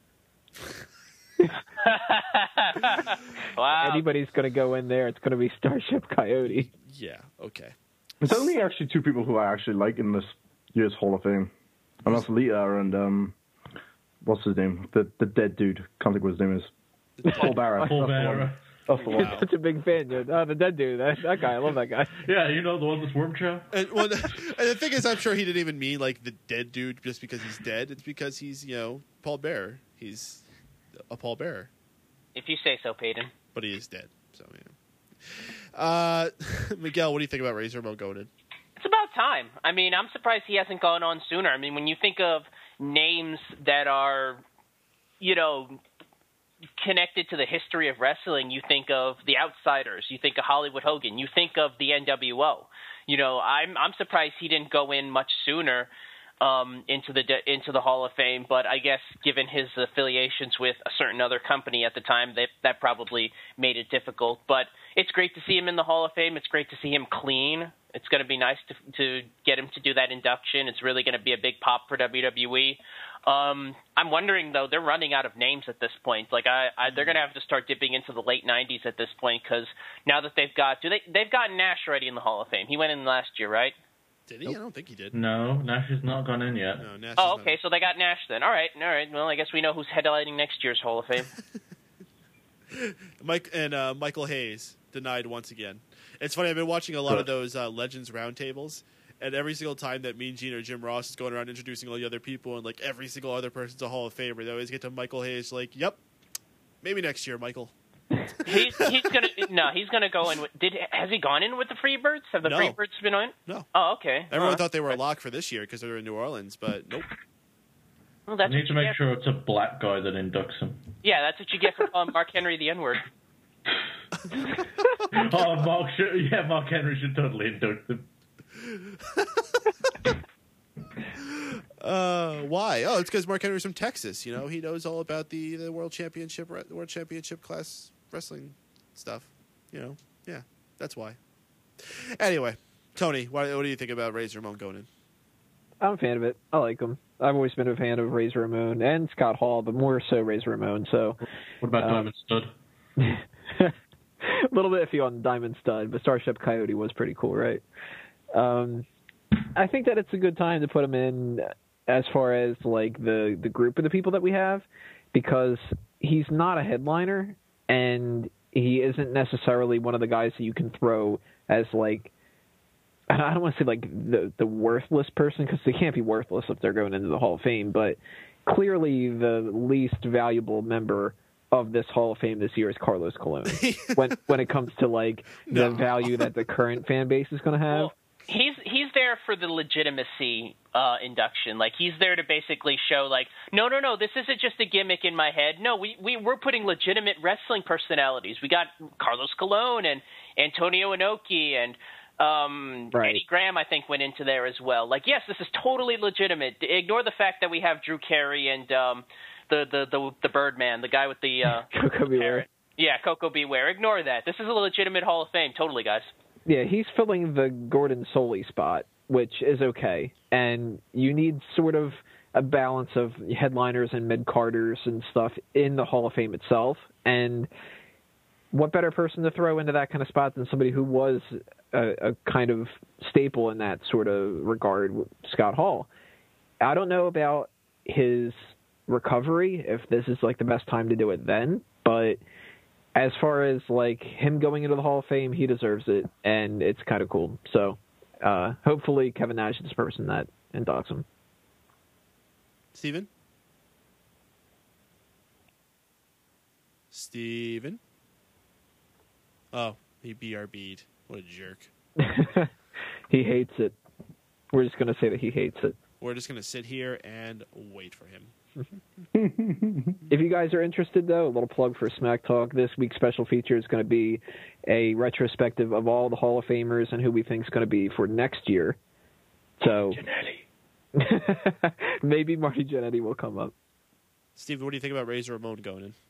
Wow. Anybody's going to go in there, it's going to be Starship Coyote. Yeah, okay. There's only actually two people who I actually like in this year's Hall of Fame. And that's Lita and, um, what's his name? The the dead dude. Can't think what his name is. Paul Bearer. Paul That's the Bearer. one. That's the You're one. such a big fan, dude. Oh, the dead dude. That, that guy. I love that guy. Yeah, you know the one that's Worm Chow? And, well, and the thing is, I'm sure he didn't even mean like the dead dude just because he's dead. It's because he's, you know, Paul Bearer. He's a Paul Bearer. If you say so, Peyton. But he is dead. So, yeah. Uh, Miguel, what do you think about Razor Ramon going in? It's about time. I mean, I'm surprised he hasn't gone on sooner. I mean, when you think of names that are, you know, connected to the history of wrestling, you think of the Outsiders, you think of Hollywood Hogan, you think of the N W O. You know, I'm I'm surprised he didn't go in much sooner um, into the into the Hall of Fame. But I guess given his affiliations with a certain other company at the time, that that probably made it difficult. But it's great to see him in the Hall of Fame. It's great to see him clean. It's going to be nice to to get him to do that induction. It's really going to be a big pop for W W E. Um, I'm wondering though, they're running out of names at this point. Like I, I they're going to have to start dipping into the late nineties at this point because now that they've got, do they they've got Nash already in the Hall of Fame. He went in last year, right? Did he? Nope. I don't think he did. No, Nash has not gone in yet. No, Nash. Oh, okay. So they got Nash then. All right, all right. Well, I guess we know who's headlining next year's Hall of Fame. Mike and uh, Michael Hayes denied once again. It's funny. I've been watching a lot Good. of those uh, Legends roundtables, and every single time that Mean Gene or Jim Ross is going around introducing all the other people, and like every single other person's a Hall of Famer, they always get to Michael Hayes. Like, yep, maybe next year, Michael. he's he's gonna no, he's gonna go in. With, did has he gone in with the Freebirds? Have the No. Freebirds been on? No. Oh, okay. Everyone Uh, thought they were a lock for this year because they were in New Orleans, but nope. Well, I that's need what to you make get. sure it's a black guy that inducts him. Yeah, that's what you get for calling Mark Henry the N-word. Oh, Mark should, yeah, Mark Henry should totally induct him. Uh, why? Oh, it's because Mark Henry's from Texas. You know, he knows all about the, the world championship, re- world championship class wrestling stuff. You know, yeah, that's why. Anyway, Tony, what, what do you think about Razor Ramon going in? I'm a fan of it. I like him. I've always been a fan of Razor Ramon and Scott Hall, but more so Razor Ramon. So, What about Um, Diamond Stud? a little bit iffy on Diamond Stud, but Starship Coyote was pretty cool, right? Um, I think that it's a good time to put him in as far as like the the group of the people that we have, because he's not a headliner and he isn't necessarily one of the guys that you can throw as like, I don't want to say like the the worthless person, because they can't be worthless if they're going into the Hall of Fame, but clearly the least valuable member of this Hall of Fame this year is Carlos Colon. when when it comes to like the No. value that the current fan base is going to have. Well, he's he's there for the legitimacy uh, induction. Like he's there to basically show, like, no, no, no, this isn't just a gimmick in my head. No, we we we're putting legitimate wrestling personalities. We got Carlos Colon, and Antonio Inoki and um, Right. Eddie Graham, I think, went into there as well. Like, yes, this is totally legitimate. Ignore the fact that we have Drew Carey and um, the, the, the, the Birdman, the guy with the uh, Coco Beware. parrot. Yeah, Coco Beware. Ignore that. This is a legitimate Hall of Fame. Totally, guys. Yeah, he's filling the Gordon Soley spot, which is okay. And you need sort of a balance of headliners and mid-carders and stuff in the Hall of Fame itself. And what better person to throw into that kind of spot than somebody who was a, a kind of staple in that sort of regard, Scott Hall. I don't know about his recovery, if this is like the best time to do it then, but as far as like him going into the Hall of Fame, he deserves it, and it's kind of cool. So uh, hopefully Kevin Nash is the person that inducts him. Steven? Steven? Oh, he B R B'd. What a jerk. He hates it. We're just going to say that he hates it. We're just going to sit here and wait for him. If you guys are interested, though, a little plug for Smack Talk. This week's special feature is going to be a retrospective of all the Hall of Famers and who we think is going to be for next year. So maybe Marty Jannetty will come up. Steve, what do you think about Razor Ramon going in?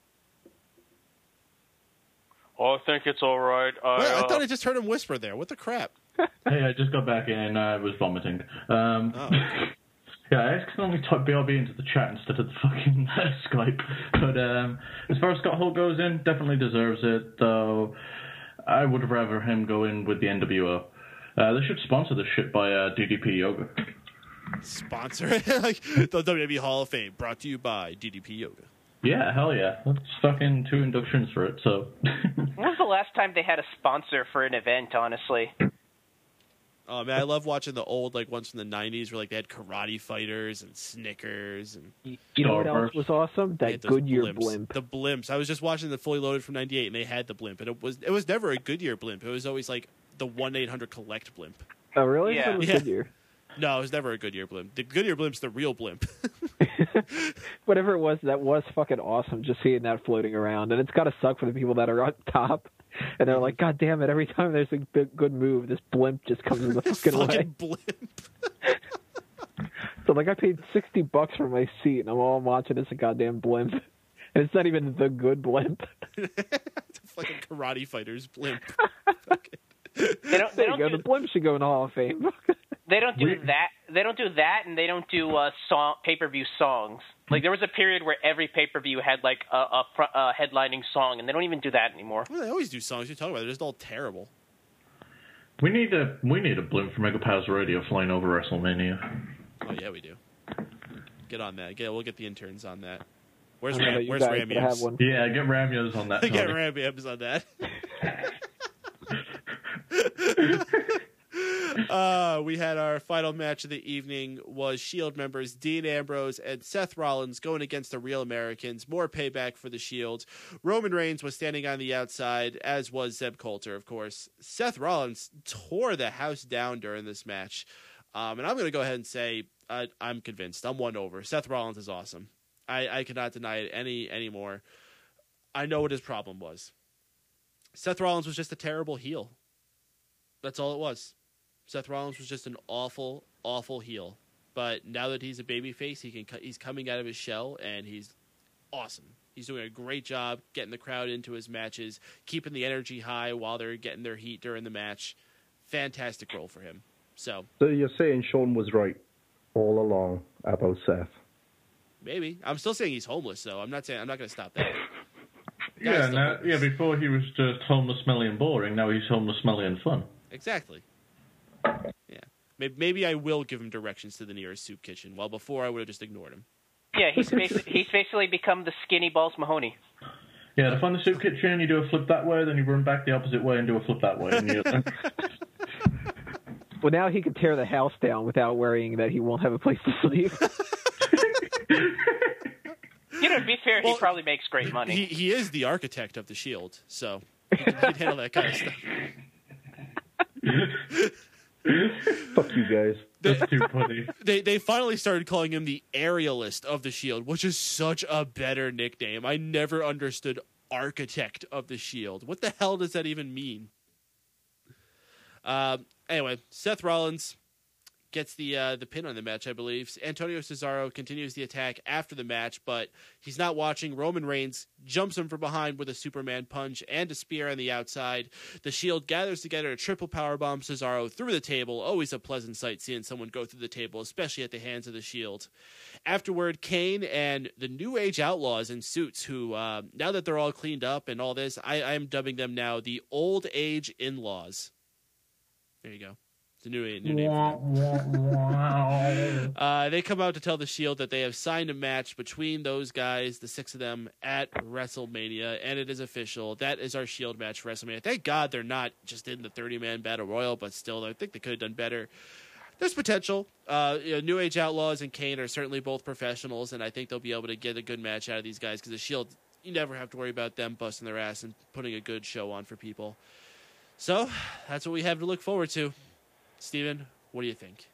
Oh, I think it's all right. I, Wait, I uh, thought I just heard him whisper there. What the crap? Hey, I just got back in and I was vomiting. Um, Oh. Yeah, I accidentally typed B R B into the chat instead of the fucking uh, Skype. But um, as far as Scott Hall goes in, definitely deserves it, though I would rather him go in with the N W O. Uh, they should sponsor this shit by uh, D D P Yoga. Sponsor like the W W E Hall of Fame, brought to you by D D P Yoga. Yeah, hell yeah. That's fucking two inductions for it, so... When was the last time they had a sponsor for an event, honestly? Oh man, I love watching the old like ones from the nineties where like they had karate fighters and Snickers and You know what else was awesome? they That had those Goodyear blimps. blimp. The blimps. I was just watching the Fully Loaded from ninety-eight and they had the blimp, and it was it was never a Goodyear blimp. It was always like the one eight hundred collect blimp. Oh, really? I Yeah. thought it was Yeah. Goodyear. No, it was never a Goodyear blimp. The Goodyear blimp's the real blimp. Whatever it was, that was fucking awesome, just seeing that floating around. And it's got to suck for the people that are on top. And they're like, God damn it, every time there's a big, good move, this blimp just comes in the fucking way. Fucking blimp. So, like, I paid sixty bucks for my seat, and I'm all watching this a goddamn blimp. And it's not even the good blimp. It's a fucking karate fighters blimp. They don't. They There you don't go. do, The blimp should go in the Hall of Fame. they don't do that. They don't do that, and they don't do uh, song pay-per-view songs. Like there was a period where every pay-per-view had like a, a, fr- a headlining song, and they don't even do that anymore. Well, they always do songs you talk about. They're just all terrible. We need a we need a blimp from Mega Powers Radio flying over WrestleMania. Oh yeah, we do. Get on that. Get, we'll get the interns on that. Where's I don't know Ram, about you Where's guys, Ram but I have one. Yeah, get Ramios on that. Get Tony. Ram Yams on that. uh, we had our final match of the evening was Shield members Dean Ambrose and Seth Rollins going against the Real Americans. More payback for the Shield. Roman Reigns was standing on the outside, as was Zeb Coulter, of course. Seth Rollins tore the house down during this match. Um, and I'm going to go ahead and say I, I'm convinced. I'm won over. Seth Rollins is awesome. I, I cannot deny it any anymore. I know what his problem was. Seth Rollins was just a terrible heel. That's all it was. Seth Rollins was just an awful, awful heel. But now that he's a babyface, he can he's coming out of his shell, and he's awesome. He's doing a great job getting the crowd into his matches, keeping the energy high while they're getting their heat during the match. Fantastic role for him. So, So you're saying Sean was right all along about Seth? maybe. I'm still saying he's homeless, though. I'm not saying I'm not going to stop that. Yeah, Guy's still now, homeless. yeah. Before he was just homeless, smelly, and boring. Now he's homeless, smelly, and fun. Exactly. Yeah. Maybe, maybe I will give him directions to the nearest soup kitchen, while before I would have just ignored him. Yeah, he's basically, he's basically become the skinny balls Mahoney. Yeah, to find the soup kitchen, you do a flip that way, then you run back the opposite way and do a flip that way. And you, Well, now he can tear the house down without worrying that he won't have a place to sleep. You know, to be fair, Well, he probably makes great money. He he is the architect of the Shield, so he can, he can handle that kind of stuff. Fuck you guys. That's too funny. They they finally started calling him the aerialist of the Shield, which is such a better nickname. I never understood architect of the Shield. What the hell does that even mean? Um, anyway, Seth Rollins gets the uh, the pin on the match, I believe. Antonio Cesaro continues the attack after the match, but he's not watching. Roman Reigns jumps him from behind with a Superman punch and a spear on the outside. The Shield gathers together a triple powerbomb Cesaro through the table. Always a pleasant sight seeing someone go through the table, especially at the hands of the Shield. Afterward, Kane and the New Age Outlaws in suits, who, uh, now that they're all cleaned up and all this, I, I am dubbing them now the Old Age In-Laws. There you go. It's a new, new name for them. uh, they come out to tell the Shield that they have signed a match between those guys, the six of them, at WrestleMania, and it is official. That is our Shield match for WrestleMania. Thank God they're not just in the thirty-man Battle Royal, but still, I think they could have done better. There's potential. Uh, you know, New Age Outlaws and Kane are certainly both professionals, and I think they'll be able to get a good match out of these guys, because the Shield, you never have to worry about them busting their ass and putting a good show on for people. So, that's what we have to look forward to. Steven, what do you think?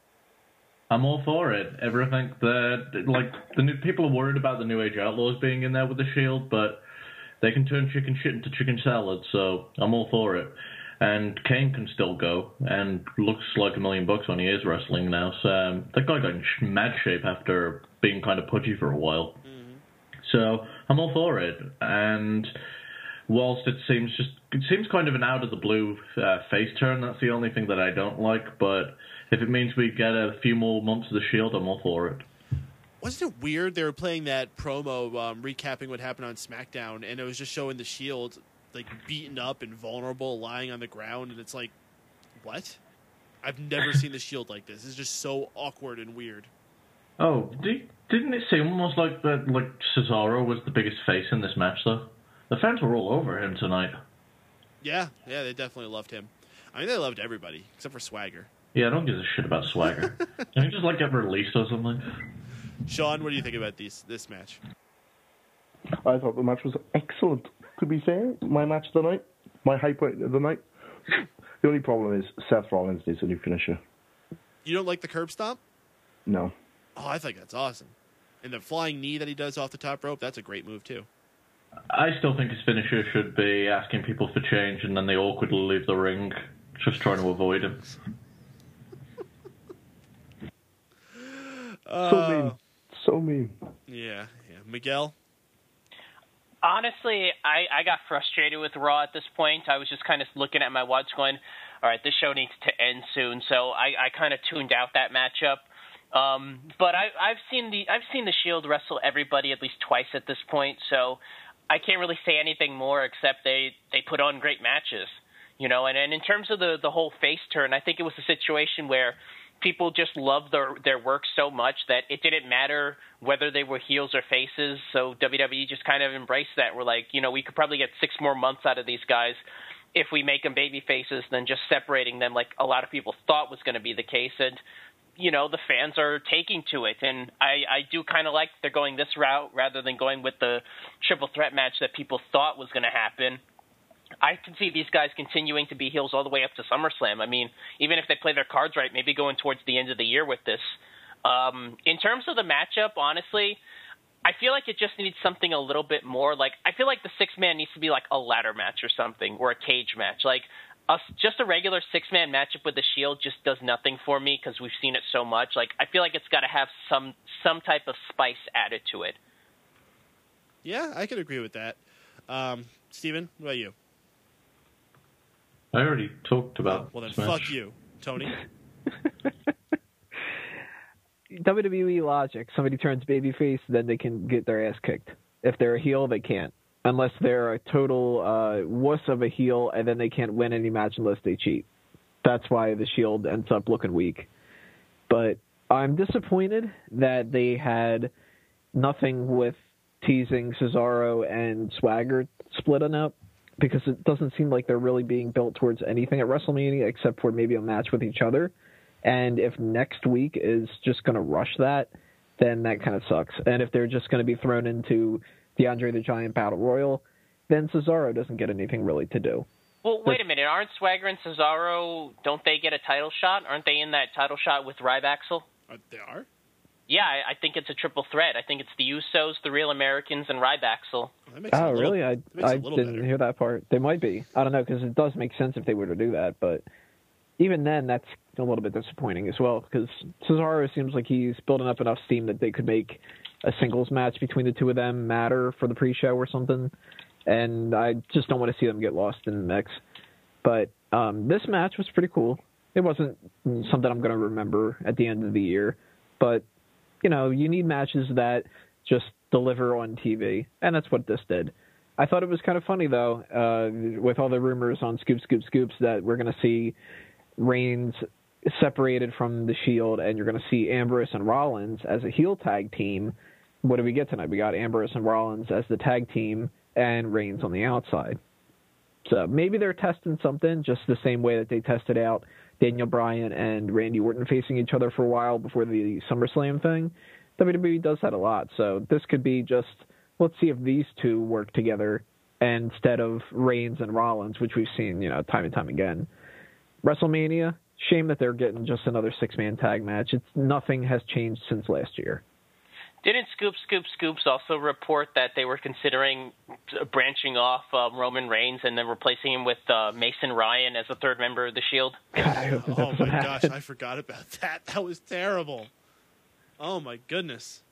I'm all for it. Everything that, like, the new people are worried about the New Age Outlaws being in there with the Shield, but they can turn chicken shit into chicken salad, so I'm all for it. And Kane can still go, and looks like a million bucks when he is wrestling now. So um, that guy got in mad shape after being kind of pudgy for a while. Mm-hmm. So I'm all for it. And whilst it seems just it seems kind of an out of the blue uh, face turn, that's the only thing that I don't like. But if it means we get a few more months of the Shield, I'm all for it. Wasn't it weird? They were playing that promo um, recapping what happened on SmackDown, and it was just showing the Shield like beaten up and vulnerable, lying on the ground, and it's like, what? I've never seen the Shield like this. It's just so awkward and weird. Oh, did, didn't it seem almost like that? Like Cesaro was the biggest face in this match, though. The fans were all over him tonight. Yeah, yeah, they definitely loved him. I mean, they loved everybody except for Swagger. Yeah, I don't give a shit about Swagger. Can he just like get released or something? Sean, what do you think about these this match? I thought the match was excellent. To be fair, my match of the night, my high point of the night. The only problem is Seth Rollins needs a new finisher. You don't like the curb stomp? No. Oh, I think that's awesome. And the flying knee that he does off the top rope, that's a great move, too. I still think his finisher should be asking people for change and then they awkwardly leave the ring, just trying to avoid him. uh, so mean. So mean. Yeah, yeah. Miguel? Honestly, I, I got frustrated with Raw at this point. I was just kind of looking at my watch going, all right, this show needs to end soon. So I, I kind of tuned out that matchup. Um, but I, I've seen the I've seen the Shield wrestle everybody at least twice at this point. So I can't really say anything more except they, they put on great matches. You know, and, and in terms of the, the whole face turn, I think it was a situation where people just loved their their work so much that it didn't matter whether they were heels or faces. So W W E just kind of embraced that. We're like, you know, we could probably get six more months out of these guys if we make them baby faces than just separating them like a lot of people thought was going to be the case. And, you know, the fans are taking to it. And I, I do kind of like they're going this route rather than going with the triple threat match that people thought was going to happen. I can see these guys continuing to be heels all the way up to SummerSlam. I mean, even if they play their cards right, maybe going towards the end of the year with this. Um, in terms of the matchup, honestly, I feel like it just needs something a little bit more. Like, I feel like the six-man needs to be like a ladder match or something, or a cage match. Like, a, just a regular six-man matchup with the Shield just does nothing for me because we've seen it so much. Like, I feel like it's got to have some some type of spice added to it. Yeah, I can agree with that. Um, Steven, what about you? I already talked about. Oh, well, then Smash. fuck you, Tony. W W E logic. Somebody turns babyface, then they can get their ass kicked. If they're a heel, they can't. Unless they're a total uh, wuss of a heel, and then they can't win any match unless they cheat. That's why the Shield ends up looking weak. But I'm disappointed that they had nothing with teasing Cesaro and Swagger splitting up, because it doesn't seem like they're really being built towards anything at WrestleMania except for maybe a match with each other. And if next week is just going to rush that, then that kind of sucks. And if they're just going to be thrown into the Andre the Giant Battle Royal, then Cesaro doesn't get anything really to do. Well, wait a minute. Aren't Swagger and Cesaro, don't they get a title shot? Aren't they in that title shot with Ryback? Uh, they are? Yeah, I, I think it's a triple threat. I think it's the Usos, the Real Americans, and Ryback. Oh, oh really? I I didn't better. hear that part. They might be. I don't know, because it does make sense if they were to do that, but even then, that's a little bit disappointing as well, because Cesaro seems like he's building up enough steam that they could make a singles match between the two of them matter for the pre-show or something, and I just don't want to see them get lost in the mix. But um, this match was pretty cool. It wasn't something I'm going to remember at the end of the year, but, you know, you need matches that just deliver on T V, and that's what this did. I thought it was kind of funny, though, uh, with all the rumors on Scoop, Scoop, Scoops that we're going to see Reigns separated from the Shield, and you're going to see Ambrose and Rollins as a heel tag team. What do we get tonight? We got Ambrose and Rollins as the tag team and Reigns on the outside. So maybe they're testing something just the same way that they tested out Daniel Bryan and Randy Orton facing each other for a while before the SummerSlam thing. W W E does that a lot. So this could be just, let's see if these two work together instead of Reigns and Rollins, which we've seen, you know, time and time again. WrestleMania, shame that they're getting just another six-man tag match. It's nothing has changed since last year. Didn't Scoop Scoop Scoops also report that they were considering branching off uh, Roman Reigns and then replacing him with uh, Mason Ryan as a third member of the Shield? God, I hope that oh my happen. gosh, I forgot about that. That was terrible. Oh my goodness.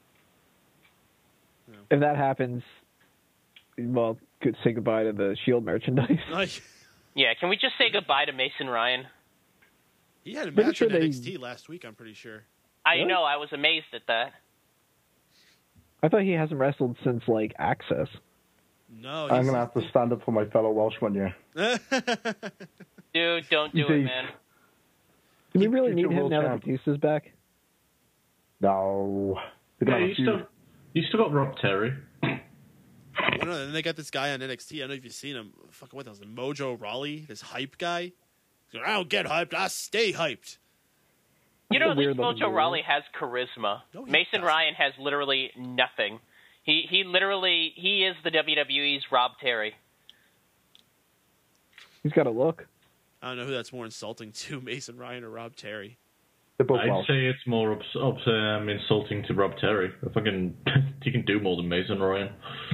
No. If that happens, well, could say goodbye to the Shield merchandise. Yeah, can we just say goodbye to Mason Ryan? He had a Pretty match sure in they- N X T last week, I'm pretty sure. I Really? know, I was amazed at that. I thought he hasn't wrestled since, like, Access. No, I'm going to have to stand up for my fellow Welshman here. Dude, don't do You it, see- man. Do we really Future need him world now that champ. Batista's back? No. They're Yeah, gonna you have a feud. still, you still got Rob Terry. Well, no, then they got this guy on N X T. I don't know if you've seen him. Fucking what? That was Mojo Rawley, this hype guy. He's like, I don't get hyped. I stay hyped. You know, That's at a least weird looking Mojo dude. Rawley has charisma. No, he Mason doesn't. Ryan has literally nothing. He he literally he is the W W E's Rob Terry. He's got a look. I don't know who that's more insulting to, Mason Ryan or Rob Terry. They're both I'd Welsh. say it's more ups, ups, um, insulting to Rob Terry. I fucking, he can do more than Mason Ryan.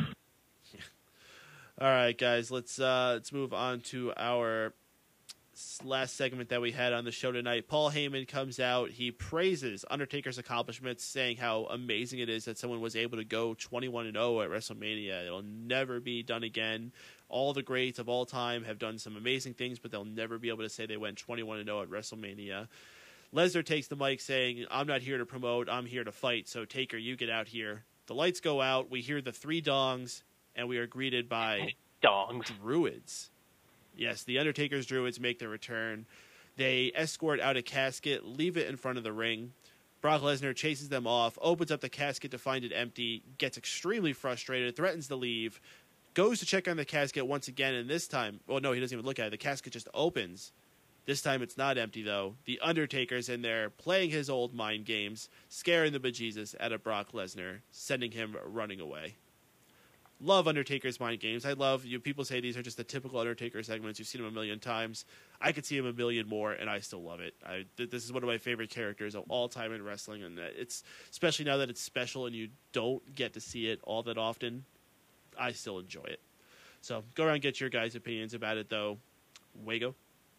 All right, guys, let's uh, let's move on to our s- last segment that we had on the show tonight. Paul Heyman comes out. He praises Undertaker's accomplishments, saying how amazing it is that someone was able to go twenty-one and oh at WrestleMania. It'll never be done again. All the greats of all time have done some amazing things, but they'll never be able to say they went twenty-one and oh at WrestleMania. Lesnar takes the mic saying, I'm not here to promote, I'm here to fight, so Taker, you get out here. The lights go out, we hear the three dongs, and we are greeted by Dongs. Druids. Yes, the Undertaker's Druids make their return. They escort out a casket, leave it in front of the ring. Brock Lesnar chases them off, opens up the casket to find it empty, gets extremely frustrated, threatens to leave, goes to check on the casket once again, and this time, well, no, he doesn't even look at it. The casket just opens. This time it's not empty, though. The Undertaker's in there, playing his old mind games, scaring the bejesus out of Brock Lesnar, sending him running away. Love Undertaker's mind games. I love, you. People say these are just the typical Undertaker segments. You've seen them a million times. I could see him a million more, and I still love it. I, th- this is one of my favorite characters of all time in wrestling, and it's especially now that it's special and you don't get to see it all that often. I still enjoy it. So go around and get your guys' opinions about it, though. Wago.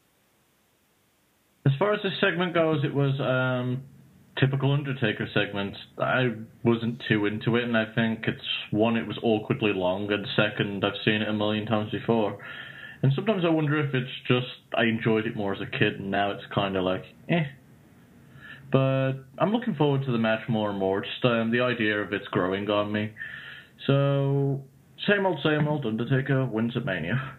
As far as this segment goes, it was um, typical Undertaker segment. I wasn't too into it, and I think it's one, it was awkwardly long, and second, I've seen it a million times before. And sometimes I wonder if it's just I enjoyed it more as a kid, and now it's kind of like, eh. But I'm looking forward to the match more and more. Just um, the idea of it's growing on me. So, same old, same old. Undertaker wins at Mania.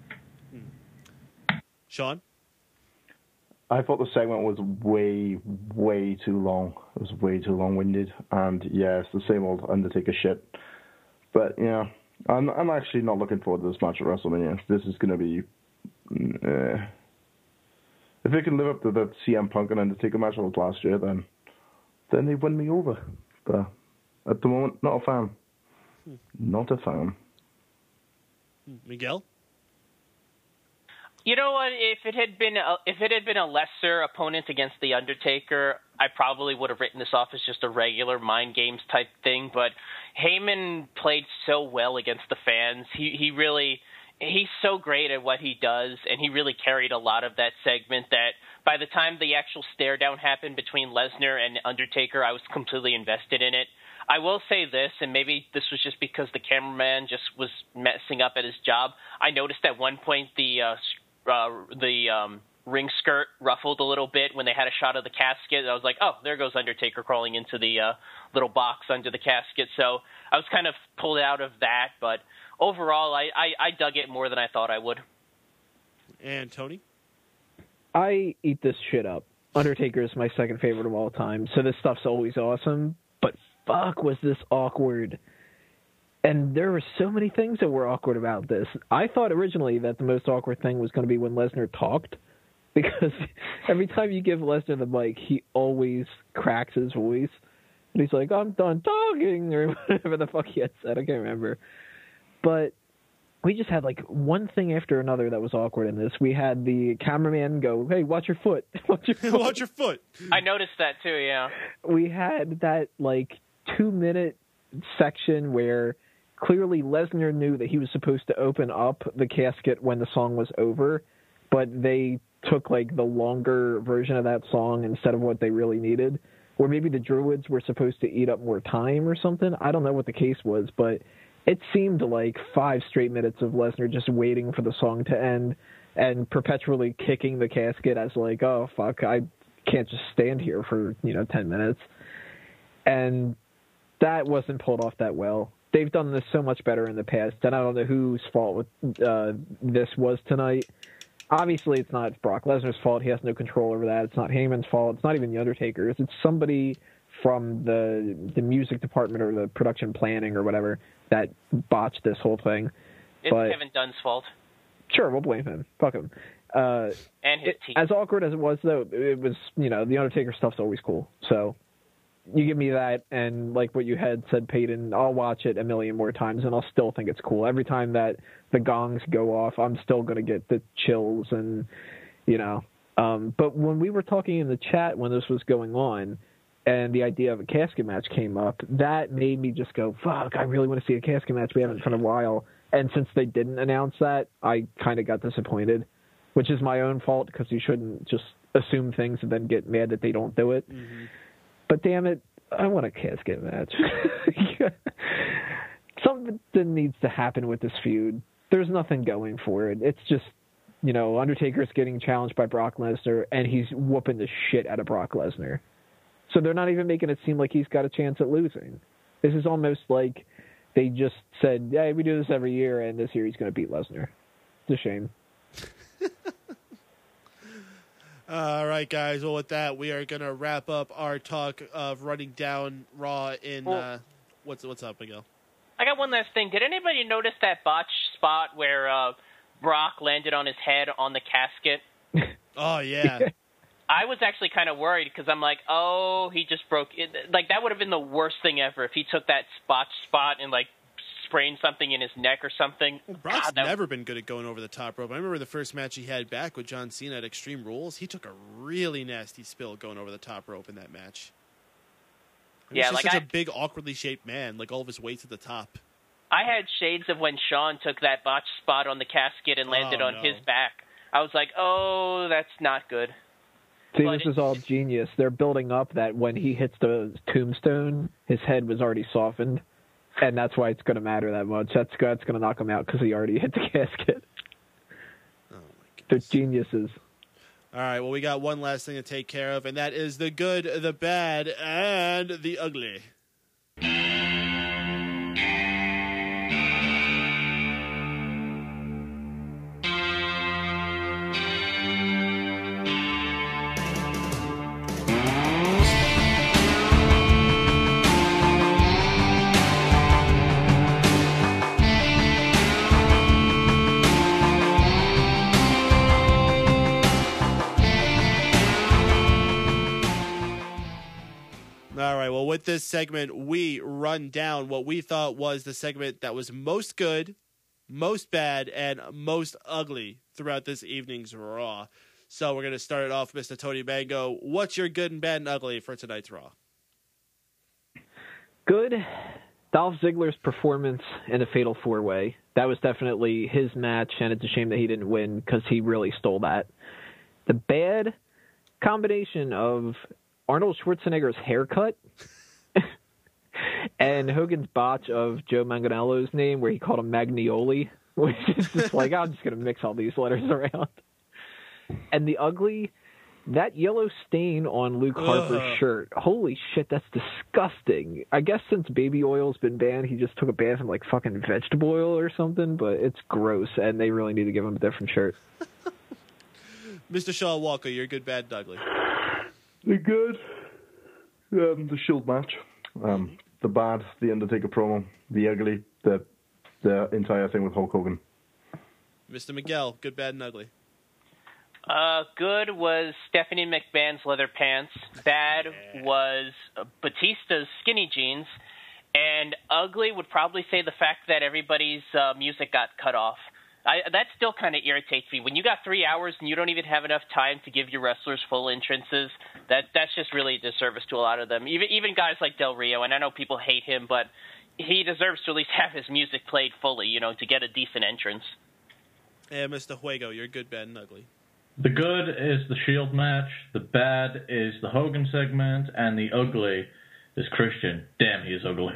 Sean? I thought the segment was way, way too long. It was way too long-winded, and yeah, it's the same old Undertaker shit. But yeah, I'm I'm actually not looking forward to this match at WrestleMania. This is going to be, uh, if it can live up to the C M Punk and Undertaker match that was last year, then then they win me over. But at the moment, not a fan. Hmm. Not a fan. Miguel? You know what? If it had been a, if it had been a lesser opponent against the Undertaker, I probably would have written this off as just a regular mind games type thing. But Heyman played so well against the fans. He he really he's so great at what he does, and he really carried a lot of that segment that by the time the actual stare down happened between Lesnar and Undertaker, I was completely invested in it. I will say this, and maybe this was just because the cameraman just was messing up at his job. I noticed at one point the uh, uh, the um, ring skirt ruffled a little bit when they had a shot of the casket. I was like, oh, there goes Undertaker crawling into the uh, little box under the casket. So I was kind of pulled out of that, but overall, I, I, I dug it more than I thought I would. And Tony? I eat this shit up. Undertaker is my second favorite of all time, so this stuff's always awesome, but fuck was this awkward. And there were so many things that were awkward about this. I thought originally that the most awkward thing was going to be when Lesnar talked, because every time you give Lesnar the mic, he always cracks his voice. And he's like, I'm done talking, or whatever the fuck he had said. I can't remember. But we just had, like, one thing after another that was awkward in this. We had the cameraman go, hey, watch your foot. Watch your foot. Watch your foot. I noticed that, too, yeah. We had that, like, two-minute section where clearly Lesnar knew that he was supposed to open up the casket when the song was over, but they took, like, the longer version of that song instead of what they really needed. Or maybe the Druids were supposed to eat up more time or something. I don't know what the case was, but it seemed like five straight minutes of Lesnar just waiting for the song to end and perpetually kicking the casket as like, oh, fuck, I can't just stand here for, you know, ten minutes. And that wasn't pulled off that well. They've done this so much better in the past, and I don't know whose fault uh, this was tonight. Obviously, it's not Brock Lesnar's fault. He has no control over that. It's not Heyman's fault. It's not even The Undertaker's. It's somebody from the the music department or the production planning or whatever that botched this whole thing. It's but, Kevin Dunn's fault. Sure, we'll blame him. Fuck him. Uh, and his it, team. As awkward as it was, though, it was, you know, The Undertaker stuff's always cool. So you give me that, and like what you had said, Peyton, I'll watch it a million more times, and I'll still think it's cool. Every time that the gongs go off, I'm still going to get the chills, and, you know. Um, but when we were talking in the chat when this was going on, and the idea of a casket match came up, that made me just go, fuck, I really want to see a casket match. We haven't for a while. And since they didn't announce that, I kind of got disappointed, which is my own fault because you shouldn't just assume things and then get mad that they don't do it. Mm-hmm. But damn it, I want a casket match. Something needs to happen with this feud. There's nothing going for it. It's just, you know, Undertaker's getting challenged by Brock Lesnar, and he's whooping the shit out of Brock Lesnar. So they're not even making it seem like he's got a chance at losing. This is almost like they just said, hey, we do this every year, and this year he's going to beat Lesnar. It's a shame. All right, guys. Well, with that, we are going to wrap up our talk of running down Raw in well, uh, what's what's up, Miguel? I got one last thing. Did anybody notice that botch spot where uh, Brock landed on his head on the casket? Oh, yeah. I was actually kind of worried because I'm like, oh, he just broke it. Like, that would have been the worst thing ever if he took that spot spot and, like, sprained something in his neck or something. Brock's God, that... never been good at going over the top rope. I remember the first match he had back with John Cena at Extreme Rules. He took a really nasty spill going over the top rope in that match. He yeah, was like such I... a big, awkwardly shaped man. Like, all of his weight's at the top. I had shades of when Shawn took that botch spot on the casket and landed oh, on no. his back. I was like, oh, that's not good. See, but this it... is all genius. They're building up that when he hits the tombstone, his head was already softened, and that's why it's going to matter that much. That's, that's going to knock him out because he already hit the casket. Oh, my goodness. They're geniuses. All right, well, we got one last thing to take care of, and that is the good, the bad, and the ugly. All right, well, with this segment, we run down what we thought was the segment that was most good, most bad, and most ugly throughout this evening's Raw. So we're going to start it off, Mister Tony Mango. What's your good and bad and ugly for tonight's Raw? Good. Dolph Ziggler's performance in a Fatal four-Way. that was definitely his match, and it's a shame that he didn't win because he really stole that. The bad combination of Arnold Schwarzenegger's haircut and Hogan's botch of Joe Manganiello's name, where he called him Magnioli, which is just like, I'm just going to mix all these letters around. And the ugly, that yellow stain on Luke Harper's Ugh. shirt. Holy shit, that's disgusting. I guess since baby oil's been banned, he just took a bath in like fucking vegetable oil or something, but it's gross, and they really need to give him a different shirt. Mister Sean Walker, you're good, bad, and ugly. The good, um, the Shield match, um, the bad, the Undertaker promo, the ugly, the the entire thing with Hulk Hogan. Mister Miguel, good, bad, and ugly. Uh, good was Stephanie McMahon's leather pants. Bad was Batista's skinny jeans. And ugly would probably say the fact that everybody's uh, music got cut off. I, that still kind of irritates me. When you got three hours and you don't even have enough time to give your wrestlers full entrances, that that's just really a disservice to a lot of them. Even even guys like Del Rio, and I know people hate him, but he deserves to at least have his music played fully, you know, to get a decent entrance. And Mister Huego, you're good, bad, and ugly. The good is the Shield match, the bad is the Hogan segment, and the ugly is Christian. Damn, he is ugly.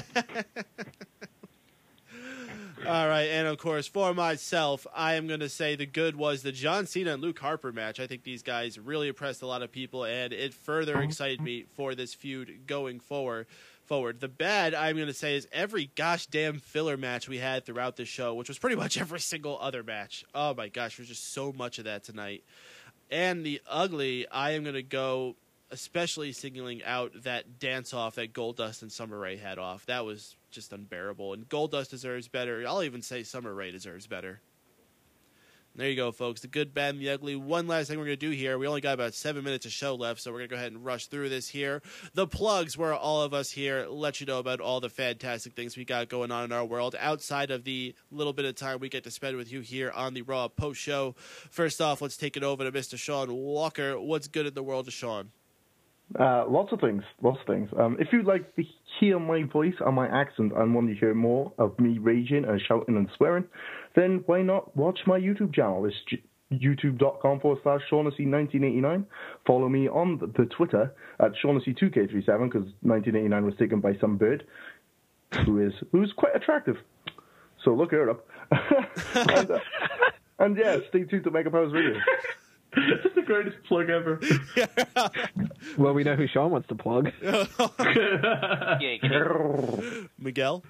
All right, and of course, for myself, I am going to say the good was the John Cena and Luke Harper match. I think these guys really impressed a lot of people, and it further excited me for this feud going forward. Forward. The bad, I'm going to say, is every gosh damn filler match we had throughout the show, which was pretty much every single other match. Oh my gosh, there's just so much of that tonight. And the ugly, I am going to go, especially singling out that dance-off that Goldust and Summer Rae had off. That was just unbearable. And Goldust deserves better. I'll even say Summer Rae deserves better. There you go, folks. The good, bad, and the ugly. One last thing we're going to do here. We only got about seven minutes of show left, so we're going to go ahead and rush through this here. The plugs, where all of us here let you know about all the fantastic things we got going on in our world outside of the little bit of time we get to spend with you here on the Raw Post Show. First off, let's take it over to Mister Sean Walker. What's good in the world of Sean? Uh, lots of things, lots of things. Um, if you'd like to hear my voice and my accent and want to hear more of me raging and shouting and swearing, then why not watch my YouTube channel? It's g- youtube.com forward slash Shaughnessy nineteen eighty-nine. Follow me on the, the Twitter at Shaughnessy two K thirty-seven, because nineteen eighty-nine was taken by some bird who is who's quite attractive. So look her up. and, uh, and yeah, stay tuned to Mega Powers Radio. It's the greatest plug ever. Well, we know who Sean wants to plug. Miguel?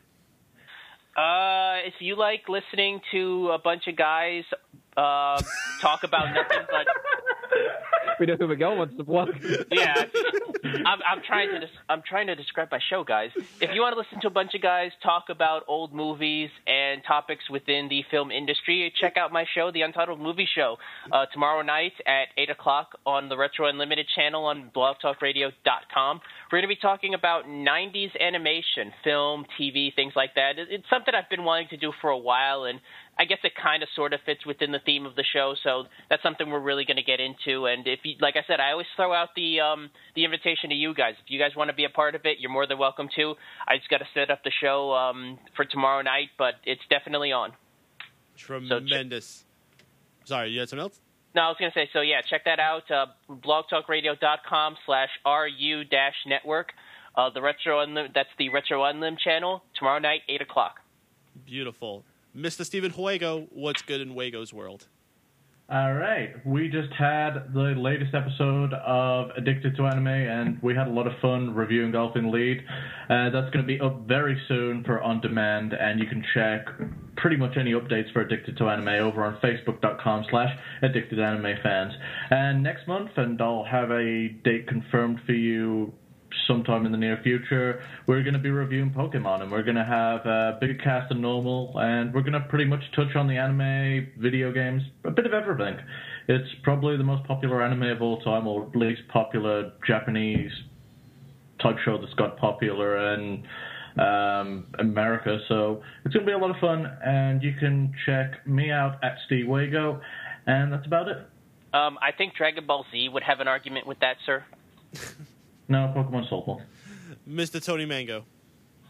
Uh, if you like listening to a bunch of guys uh, talk about nothing but... We know who Miguel wants to plug. Yeah, I'm, I'm trying to des- I'm trying to describe my show, guys. If you want to listen to a bunch of guys talk about old movies and topics within the film industry, check out my show, The Untitled Movie Show, uh, tomorrow night at eight o'clock on the Retro Unlimited channel on blog talk radio dot com. We're going to be talking about nineties animation, film, T V, things like that. It's something I've been wanting to do for a while, and I guess it kind of sort of fits within the theme of the show, so that's something we're really going to get into. And if you, like I said, I always throw out the um, the invitation to you guys. If you guys want to be a part of it, you're more than welcome to. I just got to set up the show um, for tomorrow night, but it's definitely on. Tremendous. So ch- Sorry, you had something else? No, I was going to say, so yeah, check that out, uh, blog talk radio dot com slash R U dash network. Uh, the Retro Unlim- that's the Retro Unlim channel, tomorrow night, eight o'clock. Beautiful. Mister Stephen Huego, what's good in Huego's world? All right. We just had the latest episode of Addicted to Anime, and we had a lot of fun reviewing Golf in Lead. Uh, that's going to be up very soon for On Demand, and you can check pretty much any updates for Addicted to Anime over on facebook.com slash Addicted Anime Fans. And next month, and I'll have a date confirmed for you sometime in the near future, we're going to be reviewing Pokemon, and we're going to have a bigger cast than normal, and we're going to pretty much touch on the anime, video games, a bit of everything. It's probably the most popular anime of all time, or at least popular Japanese type show that's got popular in um, America, so it's going to be a lot of fun, and you can check me out at Steve Wago, and that's about it. Um, I think Dragon Ball Z would have an argument with that, sir. No, Pokemon Soulful. Mister Tony Mango.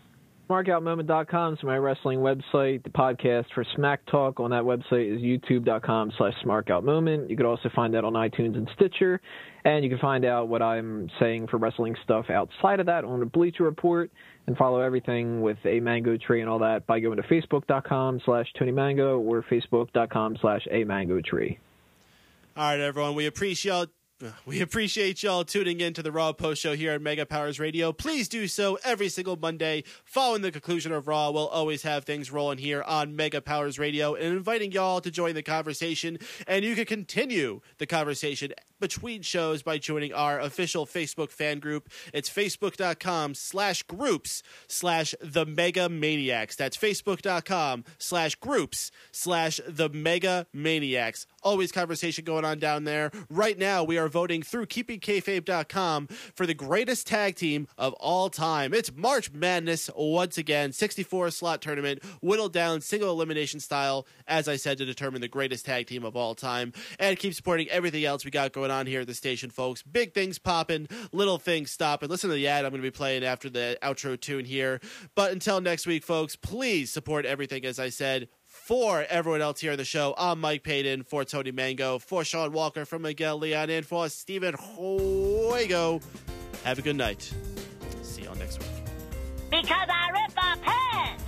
smart out moment dot com is my wrestling website. The podcast for Smack Talk on that website is youtube dot com slash smart out moment. You can also find that on iTunes and Stitcher. And you can find out what I'm saying for wrestling stuff outside of that on the Bleacher Report, and follow everything with a mango tree and all that by going to facebook dot com slash Tony Mango or facebook dot com slash a mango tree. All right, everyone. We appreciate we appreciate y'all tuning in to the Raw Post Show here at Mega Powers Radio. Please do so every single Monday. Following the conclusion of Raw, we'll always have things rolling here on Mega Powers Radio and inviting y'all to join the conversation. And you can continue the conversation between shows by joining our official Facebook fan group. It's facebook dot com slash groups slash the Mega Maniacs. That's facebook dot com slash groups slash the Mega Maniacs. Always conversation going on down there. Right now, we are voting through keeping kayfabe dot com for the greatest tag team of all time. It's March Madness once again, sixty-four slot tournament, whittled down single elimination style, as I said, to determine the greatest tag team of all time. And keep supporting everything else we got going on here at the station, folks. Big things popping, little things stopping. Listen to the ad I'm going to be playing after the outro tune here. But until next week, folks, please support everything, as I said. For everyone else here on the show, I'm Mike Payton, for Tony Mango, for Sean Walker, for Miguel Leon, and for Steven Huego. Have a good night. See y'all next week. Because I rip our pants!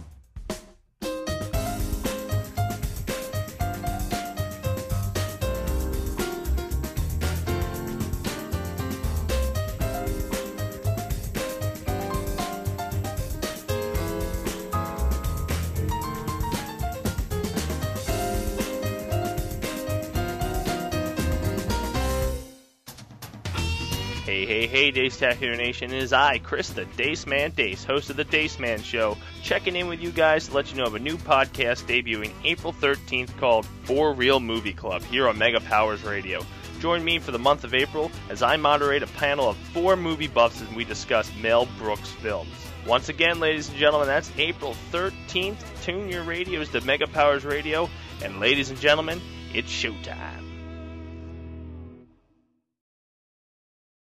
Hey, hey, hey, Dace Tacular Nation. It is I, Chris, the Dace Man Dace, host of the Dace Man Show, checking in with you guys to let you know of a new podcast debuting April thirteenth called For Real Movie Club here on Mega Powers Radio. Join me for the month of April as I moderate a panel of four movie buffs as we discuss Mel Brooks films. Once again, ladies and gentlemen, that's April thirteenth. Tune your radios to Mega Powers Radio, and ladies and gentlemen, it's showtime.